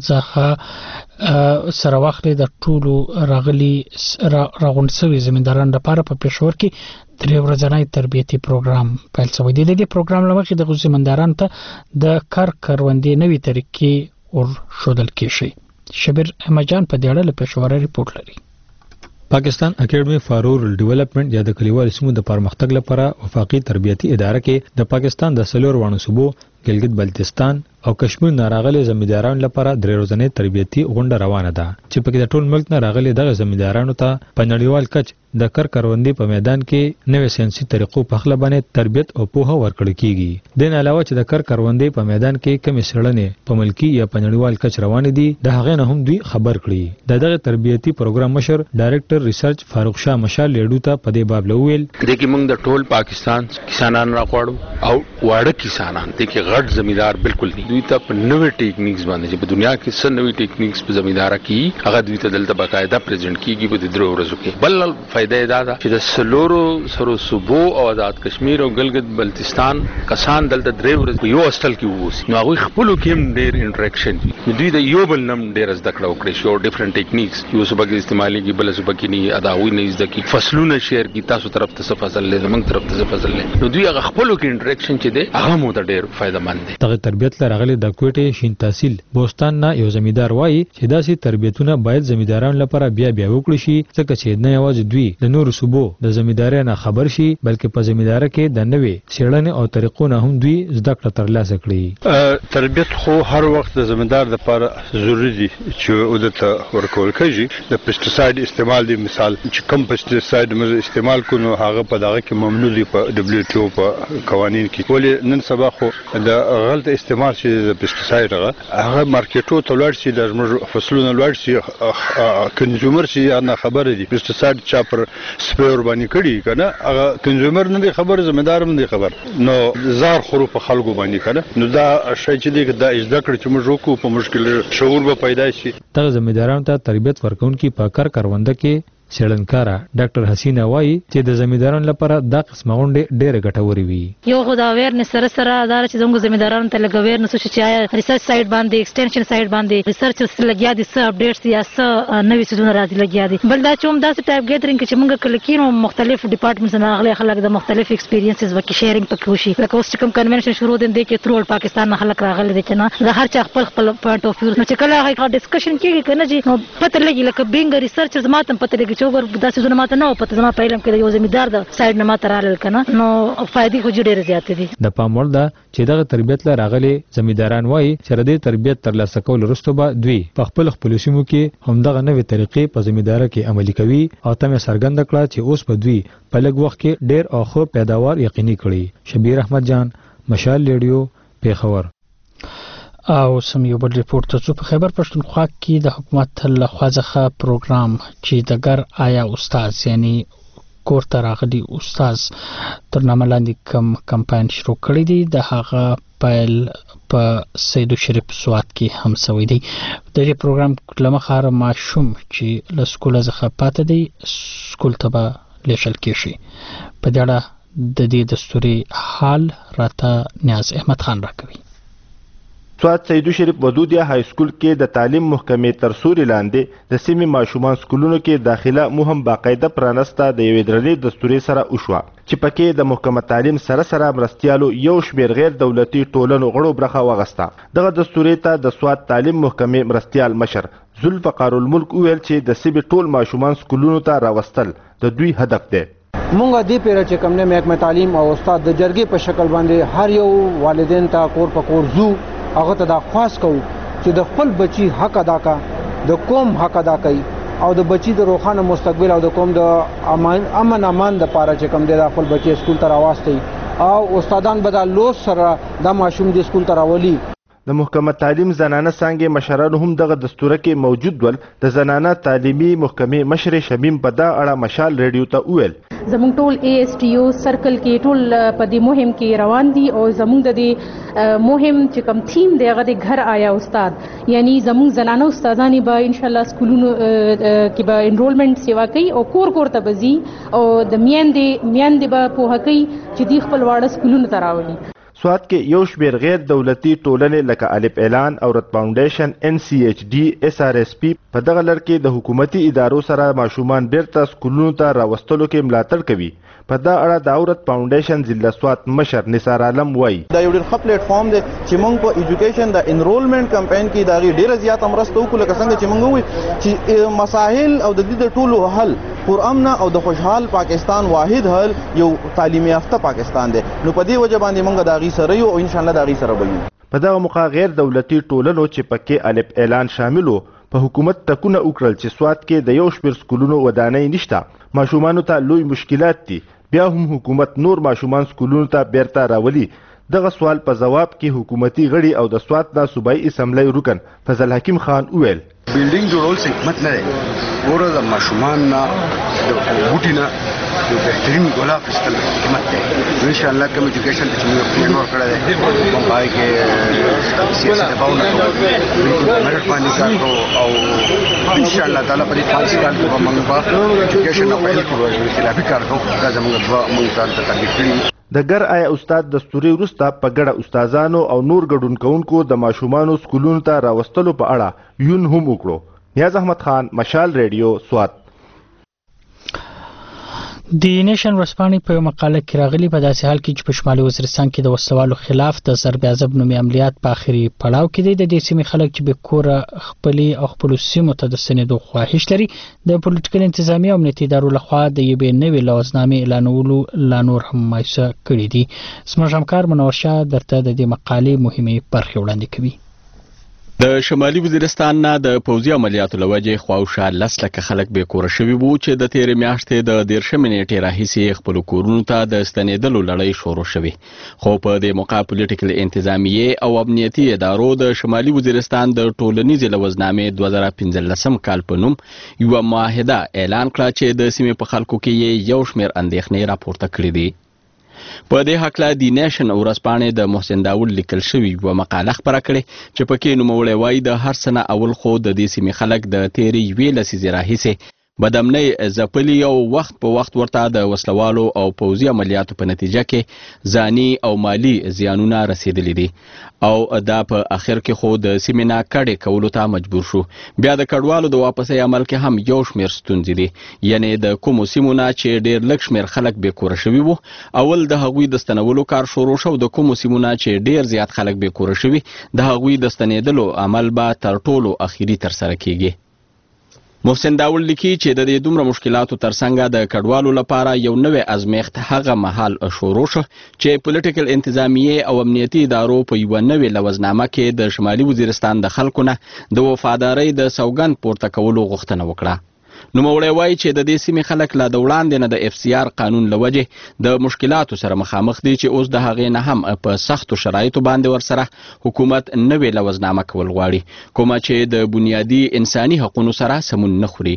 څخه سره واخلې د ټولو راغلي راغونډ شوي زمیندارانو لپاره په پېښور کې درې ورځنی تربیتي پروګرام پیل شوی دی. د دې پروګرام لمخې د زمیندارانو ته د کار کروندې نوې طریقې ور ښودل کېږي. شبیر احمد جان په دې اړه له پېښور ریپورت لري. پاکستان اکیډمي فار رورل ډیولپمنٹ یا د کلیوالو سیمو د پرمختګ لپاره وفاقي تربیتي اداره کې د پاکستان د څلور واړو صوبو ګلګت بلتستان او کشمیر ناراغلي زمیندارانو لپاره درې ورځنی تربیتي غونډه روانه ده چې پکې د ټول ملک نه راغلي دغه زمیندارانو ته په نړیوال کچ د کار کروندې په میدان کې نوې ساينسي طریقو په خله باندې تربیت او پوهه ورکړل کیږي. د نه علاوه چې د کار کروندې په میدان کې کمی سړنې په ملکی یا په نړیوال کچ روان دي د هغه نه هم دوی خبر کړي. د دغه تربیتي پروګرام مشر ډایریکټر ریسرچ فاروق شاه مشال لیډو ته په دې باب لویل د کې موږ د ټول پاکستان کسانان راغواړو او واړه کسانان د کې غټ زمیندار بالکل دي دوی ته په نوې ټیکنیکس باندې چې په دنیا کې څه نوې ټیکنیکس په زمیندارا کې هغه دوی ته دلته باقاعده پریزنټ کیږي په درو ورځو کې. بل فائدې دا ده چې د سلورو سرو صوبو او آزاد کشمیر او ګلګت بلتستان کسان دلته درې ورځې یو هاستل کې ووسی نو هغه خپل کې هم ډېر انټریکشن دي دوی د یو بل نم ډېر زده کړو کړی شو ډیفرنٹ ټیکنیکس یو سبق استعمالي کې بل سبق کې نه اداوي نه زده کی فصلونه شیر کی تاسو طرف ته فصل له زمنګ طرف ته فصل له نو دوی هغه خپل کې انټریکشن چې دی هغه مو ته ډېر فائدہ لمن دي. دغه تربیت لرغلي د کوټې شین تحصیل بوستان نه یو زمیدار وایي چې داسې تربیتونه باید زمیداران لپاره بیا بیا وکړي شي ځکه چې نه یوازې دوی د نورو صوبو د زمیدارۍ نه خبر شي بلکې په زمیداره کې د نوې څېړنې او طریقو نه هم دوی زده کړه ترلاسه کړي. تربیت خو هر وخت د زمیدار لپاره ضروري دي چې ودته ورکول کېږي. د پیسټیساید استعمال دی مثال چې کم پیسټیساید موږ استعمال کوو هغه په دغه کې ممنوع دي په دبليو ټي او په قوانین کې. ولې نن سبا خو د غلط استعمال شي د پیسټیساید هغه مارکیټو ته لاړ شي د موږ فصلونو لاړ شي کنزومر شي نه خبره دي پیسټیساید چا پر سپور باندې کړي کنه هغه کنزومر نه خبر زمیدار هم نه خبر نو زار خرو په خلکو باندې کنه نو دا شای چې دی دا زده کړ چې موږ وکړو په مشکل شعور به پیدا شي. دغه زمیدارانو ته تربیت ورکونکي په کار کارونده کې څېړنکاره ډاکټر حسینه وایي چې د زمیدارانو لپاره دا قسمه غونډې ډېرې ګټورې وي. یو خو د اویرنس سره سره دا چې زموږ زمیدارانو ته لږ اویرنس وشي چې آیا ریسرچ سایډ باندې ایکسټینشن سایډ باندې ریسرچ څه لګیا دي څه اپډیټس دي یا څه نوي څیزونه راځي لګیا دي. بل دا چې هم داسې ټایپ ګیدرینګ چې موږ کله کینو مختلف ډپارټمنټس نه راغلي خلک د مختلف ایکسپیرینسز وکړي شیرینګ پکې وشي. لکه اوس چې کوم کنونشن شروع دی کې تھرو پاکستان نه خلک راغلي دي چې نه د هر چا خپل خپل پوینټ اف ویو چې کله هغه ډسکشن کېږي کنه چې نو پته لګي لکه بینګ ریسرچرز ماته پته لګي چې وګور داسې ماته نه پته زما په علم کې یو زمیدار د سایډ نه ماته رالل کنه نو فائدې خو ډېرې زیاتې دي. د پام وړ ده چې دغه تربیت له راغلي زمیداران وایي چې ردی تربیت ترلاسه کول وروسته به دوی په خپل خپل سیمو کې همدغه نوې طریقې په زمیداره کې عملي کوي او تمه څرګنده کړه چې اوس په دوی په لږ وخت کې ډېر او ښه پیداوار یقیني کړي. شبیر احمد جان مشال ریډیو پیښور. او سم یو بل ریپورت ته څو په خیبر پښتونخوا کې د حکومت لخوا څخه پروګرام چې د ګر آیا استاد یعنی کور ته راغلي استاد تر نامه لاندې کم کمپاین شروع کړی دی. د هغه پیل په سیدو شریف سوات کې هم سوی دی. د دې پروګرام لمخه ماشوم چې له سکول څخه پاتې دی سکول ته به لیږل کېږي. په دې اړه د دې دستوري حال راته نیاز احمد خان راکوي. سوات سیدو شریف ودودیا های سکول کې د تعلیم محکمې تر سوري لاندې د سیمې ماشومان سکولونو کې داخله مو هم باقاعده پرانسته د یوې درنې دستوري سره وشوه چې پکې د محکمه تعلیم سره سره مرستیالو یو شمېر غیر دولتي ټولنو غړو برخه واغسته. دغه دستوري ته د سوات تعلیم محکمې مرستیال مشر ذوالفقار الملک ویل چې د سیمې ټول ماشومان سکولونو ته راوستل د دوی هدف دی. مونږه دې پیره چې کوم نه محکمه تعلیم او استاد د جرګې په شکل باندې هر یو والدین ته کور په کور زو هغه ته دا خاص کوو چې د خپل بچي حق ادا کا د قوم حق ادا کوي او د بچي د روښانه مستقبل او د قوم د امان امن امان د پاره چې کوم د خپل بچي سکول ته راوستي او استادان به د لوس سره د ماشوم د سکول ته راولي. د محکمه تعلیم زنانه څنګه مشرانو هم دغه دستور کې موجود ول. د زنانه تعلیمي محکمې مشر شمیم په دا اړه مشال ریډیو ته وویل زموږ ټول ای اس ټي او سرکل کې ټول په دې مهم کې روان دي او زموږ د دې مهم چې کوم تیم دی هغه د گھر آیا استاد یعنی زموږ زنانه استادانی به ان شاء الله سکولونو کې به انرولمنت سیوا کوي او کور کور ته بزي او د میاندې میاندې به په هکې چې دی خپل واړه سکولونو ته راولي. سوات کې یو شمېر غیر دولتي ټولنې لکه الف اعلان او رت فاونډیشن ان سی ایچ ډي اس ار اس پی په دغه لړ کې د حکومتي ادارو سره ماشومان بیرته سکولونو ته راوستلو کې ملاتړ کوي. په دا اړه د اورت فاونډیشن ضلع سوات مشر نثار عالم وایي دا یو ډېر ښه پلیټ فارم دی چې موږ په ایجوکیشن د انرولمنٹ کمپاین کې دا ډېره زیاته مرسته وکړو لکه څنګه چې موږ وایو چې مسائل او د دې د ټولو حل پرامن او د خوشحال پاکستان واحد حل یو تعلیم یافته پاکستان دی. نو په دې وجه باندې موږ د هغې سره یو او انشاءالله د هغې سره به یو. په دغه موقع غیر دولتي ټولنو چې پکې الف اعلان شامل وو په حکومت ټکونه وکړل چې سوات کې د یو شمېر سکولونو ودانۍ نشته. ماشومانو ته لوی مشکلات دي. بیا هم حکومت نور ماشومان سکولونو ته بیرته راولي. دغه سوال په جواب کې حکومتي غړي او د سوات د صوبایي اسمبلی رکن فضل حکیم خان وویل بلډینګ جوړول څه حکمت نه دی ګوره د ماشومان نه د بوټي نه یو بهترین ګلاب استل حکمت دی. ان شاء الله کوم ایجوکیشن چې موږ پلان ورکړی دی په پای کې سیاست باندې کوو مرټ باندې کار کوو او ان شاء الله تعالی په دې پالیسي باندې به موږ په ایجوکیشن په پیل کې خلافي کار کوو. دا زموږ دوه موږ ته تربیت کړي. د ګر آیا استاد دستوري وروسته په ګډه استادانو او نور ګډون کوونکو د ماشومانو سکولونو ته راوستلو په اړه یون هم وکړو. نیاز احمد خان مشال ریډیو سوات. د نیشن ورسپانې په مقاله کې راغلي په داسې حال کې چې په شمالي وزیرستان کې د وسلوالو خلاف د ضرب عذاب نومي عملیات په اخري پړاو کې دي. د دې سیمې خلک چې به کور خپلې او خپل سیمو ته د ستنېدو خواهش لري د پولیټیکل انتظامیه او امنیتي ادارو لخوا د یوې نوې لوازنامې اعلانولو لا نور هم مایوسه کړي دي. زموږ همکار منور شاه درته د دې مقالې مهمې برخې وړاندې کوي. د شمالي وزیرستان نه د پوځي عملیاتو لوجه خواوشا لس لکه خلک به کور شوي وو چې د تیر میاشتې د دیرشمې نیټې راهیسې خپل کورونو ته د ستنېدلو لړۍ شروع شوې، خو په دې موقع پولیټیکل انتظامیه او امنیتي ادارو د شمالي وزیرستان د ټولنیزې لوزنامې دوه زره پنځلسم کال په نوم یوه معاهده اعلان کړه چې د سیمې په خلکو کې یو شمېر اندېښنې راپورته کړې دي. په دې هکله د نیشن ورځپاڼې د محسن داول لیکل شوی یوه مقاله خپره کړې چې پکې نوموړی وایي د هر څه نه اول خو د دې سیمې خلک د تېرې یوې لسیزې راهیسې بدامنۍ ځپلي او وخت په وخت ورته د وسلوالو او پوځي عملیاتو په نتیجه کې ځاني او مالی زیانونه رسیدلي دي او دا په اخر کې خو د سیمې نه کډې کولو ته مجبور شو. بیا د کډوالو د واپسۍ عمل کې هم یو شمېر ستونزې دي، یعنی د کومو سیمو نه چې ډېر لږ شمېر خلک بې کوره شوي وو اول د هغوی د ستنولو کار شروع شو، د کومو سیمو نه چې ډېر زیات خلک بې کوره شوي د هغوی د ستنېدلو عمل به تر ټولو اخري ترسره کیږي. محسن داول لیکي چې د دې دومره مشکلاتو ترڅنګ د کډوالو لپاره یو نوی ازمیښت هغه مهال شروع شو چې پولیټیکل انتظامیه او امنیتي ادارو په یوه نوې لوزنامه کې د شمالي وزیرستان د خلکو نه د وفادارۍ د سوګند پورته کولو غوښتنه وکړه. نوموړی وایي چې د دې سیمې خلک لا د وړاندې نه د اف سی آر قانون له وجې د مشکلاتو سره مخامخ دي چې اوس د هغې نه هم په سختو شرایطو باندې ورسره حکومت نوې لوزنامه کول غواړي، کومه چې د بنیادي انساني حقونو سره سمون نه خوري.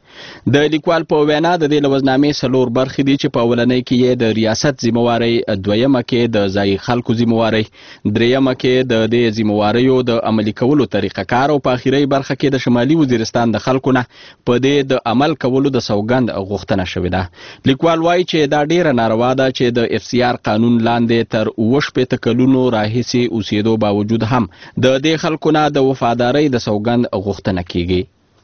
د لیکوال په وینا د دې لوزنامې څلور برخې دي چې په اولنۍ کې یې د ریاست ذمهوارۍ، دویمه کې د ځایي خلکو ذمهوارۍ، دریمه کې د دې ذمهواریو د عملي کولو طریقه کار او په اخري برخه کې د شمالي وزیرستان د خلکو نه په دې د عمل کولو د سوګند غوښتنه شوې ده. لیکوال وایي چې دا ډیره ناروا ده چې د اف سی آر قانون لاندې تر اوه شپېته کلونو راهیسې اوسېدو باوجود هم د دې خلکو نه د وفادارۍ د سوګند غوښتنه کیږي.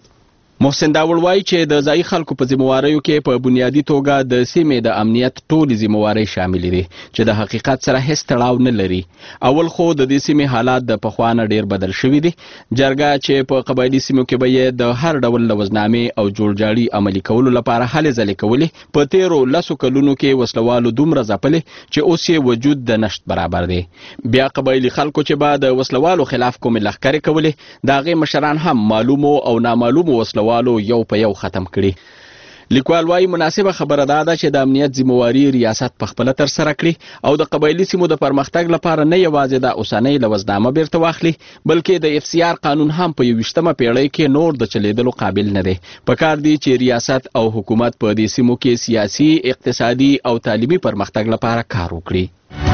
محسن داول وایي چې د ځایي خلکو په ذمهواریو کې په بنیادي توګه د سیمې د امنیت ټولې ذمهوارۍ شاملې دي چې د حقیقت سره هیڅ تړاو نه لري. اول خو د دې سیمې حالات د پخوا نه ډېر بدل شوي دي. جرګه چې په قبایلي سیمو کې به یې د هر ډول لوزنامې او جوړجاړي عملي کولو لپاره هلې ځلې کولې، په تېرو لسو کلونو کې وسلوالو دومره ځپلې چې اوس یې وجود د نشت برابر دی. بیا قبایلي خلکو چې به د وسلوالو خلاف کومې لښکرې کولې د هغې مشران هم معلومو او نامعلومو وسلوالو یو په یو ختم کړي. لیکوال وایي مناسبه خبره دا ده چې د امنیت ذمهواري ریاست پخپله ترسره کړي او د قبایلي سیمو د پرمختګ لپاره نه یوازې د اوسنۍ لوزنامه بیرته واخلي بلکې د اف سی آر قانون هم په یوویشتمه پیړۍ کې نور د چلیدلو قابل نه دی. پکار دی چې ریاست او حکومت په دې سیمو کې سیاسي، اقتصادي او تعلیمي پرمختګ لپاره کار وکړي.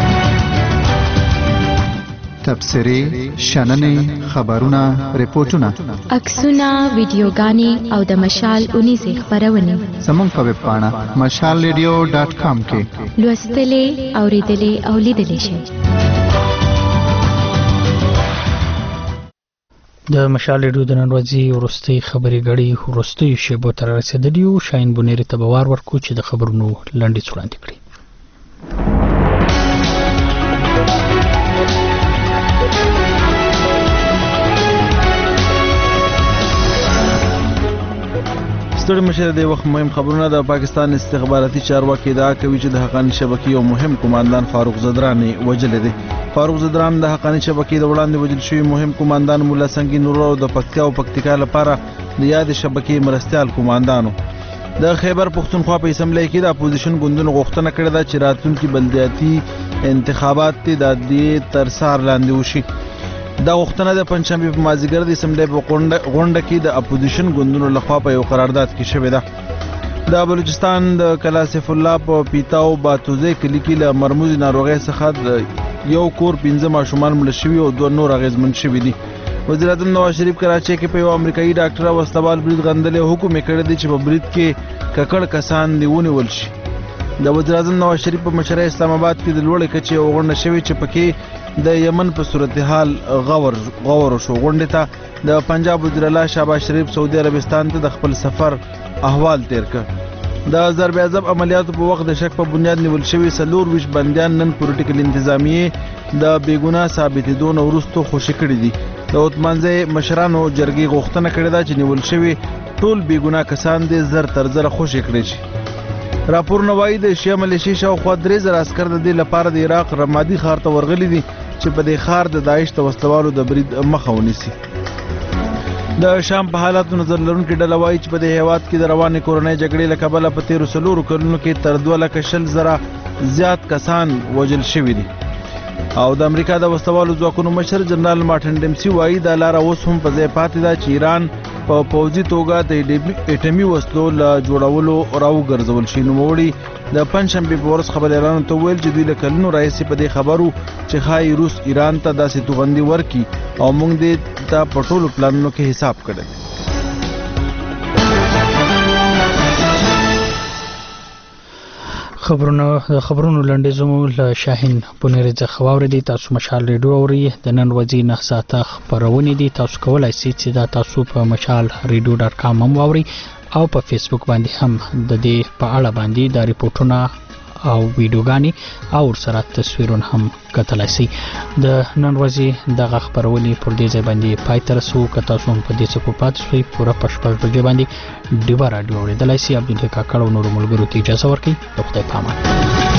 تبصرې، شننې، خبرونه، ریپورتونه، عکسونه، ویډیوګانې او د مشال اونیزې خپرونې زموږ په ویب پاڼه مشال ریډیو ډاټ کام کې لوستلې، اوریدلې او لیدلې شئ. د مشال ریډیو د نن ورځې وروستۍ خبرې غړي وروستیو شیبو ته رسېدلي یو. شاهین بونیري ته به وار ورکړو چې د خبرونو لنډیز وړاندې کړي. ستړي مشه د وخت مهم خبرونه. د پاکستان استخباراتي چارواکي ادعا کوي چې د حقاني شبکې یو مهم قوماندان فاروق زدراني وژلی دی. فاروق زدران د حقاني شبکې د وړاندې وژل شوي مهم قوماندان مولا سنگین نورو د پکتیا او پکتیکا لپاره د یاد شبکې مرستیال قوماندانو. د خیبر پختونخوا په اسمبلی کې د اپوزیشن ګوندونو غوښتنه کړې ده چې راتلونکي بلدیاتي انتخابات د دې تر څار لاندې وشي. دا غوښتنه د پنځشنبې په مازدیګر د اسمبلی په غونډه کې د اپوزیشن ګوندونو لخوا په یو قرارداد کې شوې ده. د بلوچستان د کلاسف الله په پیتاو باتوزی کلي کې له مرموزي ناروغۍ څخه یو کور پنځه ماشومان مړه شوي او دوه نور اغېزمن شوي دي. وزیر اعظم نواز شریف کراچۍ کې په یو امریکایي ډاکټر وسلوال برید غندلې حکم یې کړی دی چې په برید کې ککړ کسان دې ونیول شي. د وزیر اعظم نواز شریف په مشرۍ اسلام آباد کې د لوړې کچې یوه غونډه شوې چې پکې د یمن په صورتحال غور غور شو. غونډې ته د پنجاب وزیر اعلی شهباز شریف سعودي عربستان ته د خپل سفر احوال تیر کړ. د ضرب اعظم عملیاتو په وخت د شک په بنیاد نیول شوي څلور ویشت بندیان نن پولیټیکل انتظامیې د بېګناه ثابتېدو نه وروسته خوشي کړي دي. د اوتمانځۍ مشرانو جرګې غوښتنه کړې ده چې نیول شوي ټول بېګناه کسان دې زر تر زره خوشي کړي شي. راپورونه وایي د شیعه ملیشې شاوخوا درې زره عسکر د دې لپاره د عراق رمادي ښار ته ورغلي دي چې په دې ښار د داعش د وسلوالو د برید مخه ونیسي. د شام په حالاتو نظر لرونکي ډله وایي چې په دې هیواد کې د روانې کورنۍ جګړې له کبله په تېرو څلورو کلونو کې تر دوه لکه شل زره زیات کسان وژل شوي دي. او د امریکا د وسلوالو ځواکونو مشر جنرال مارټن ډیمسي وایي دا لاره اوس هم په ځای پاتې ده چې ایران په پوځي توګه د اټمي وسلو له جوړولو راوګرځول شي. نوموړي د پنجشنبې په ورځ خبریالانو ته وویل چې دوی له کلونو راهیسې په دې خبرو چې ښایي روس ایران ته داسې توغندي ورکړي او موږ دې ته په ټولو پلانونو کې حساب کړی. خبرونه خبرونو لنډیز مو له شاهین پونیر څخه واورېدي. تاسو مشال ریډیو اورئ. د نن ورځې نه ساعته خپرونې دي. تاسو کولی شئ چې دا تاسو په مشال ریډیو ډاټ کام هم واورئ او په فیسبوک باندې هم د دې په اړه باندې دا ریپورټونه او ویډیوګانې او ورسره تصویرونه هم کتلی شئ. د نن ورځې دغه خپرونې پر دې ځای باندې پای ته رسوو. که تاسو هم په دې څه په پاتې شئ پوره په شپږ بجې باندې ډیوه راډیو اورېدلی شئ. عبدالحق کاکړ او نورو ملګرو ته اجازه ورکوئ. د خدای په امان.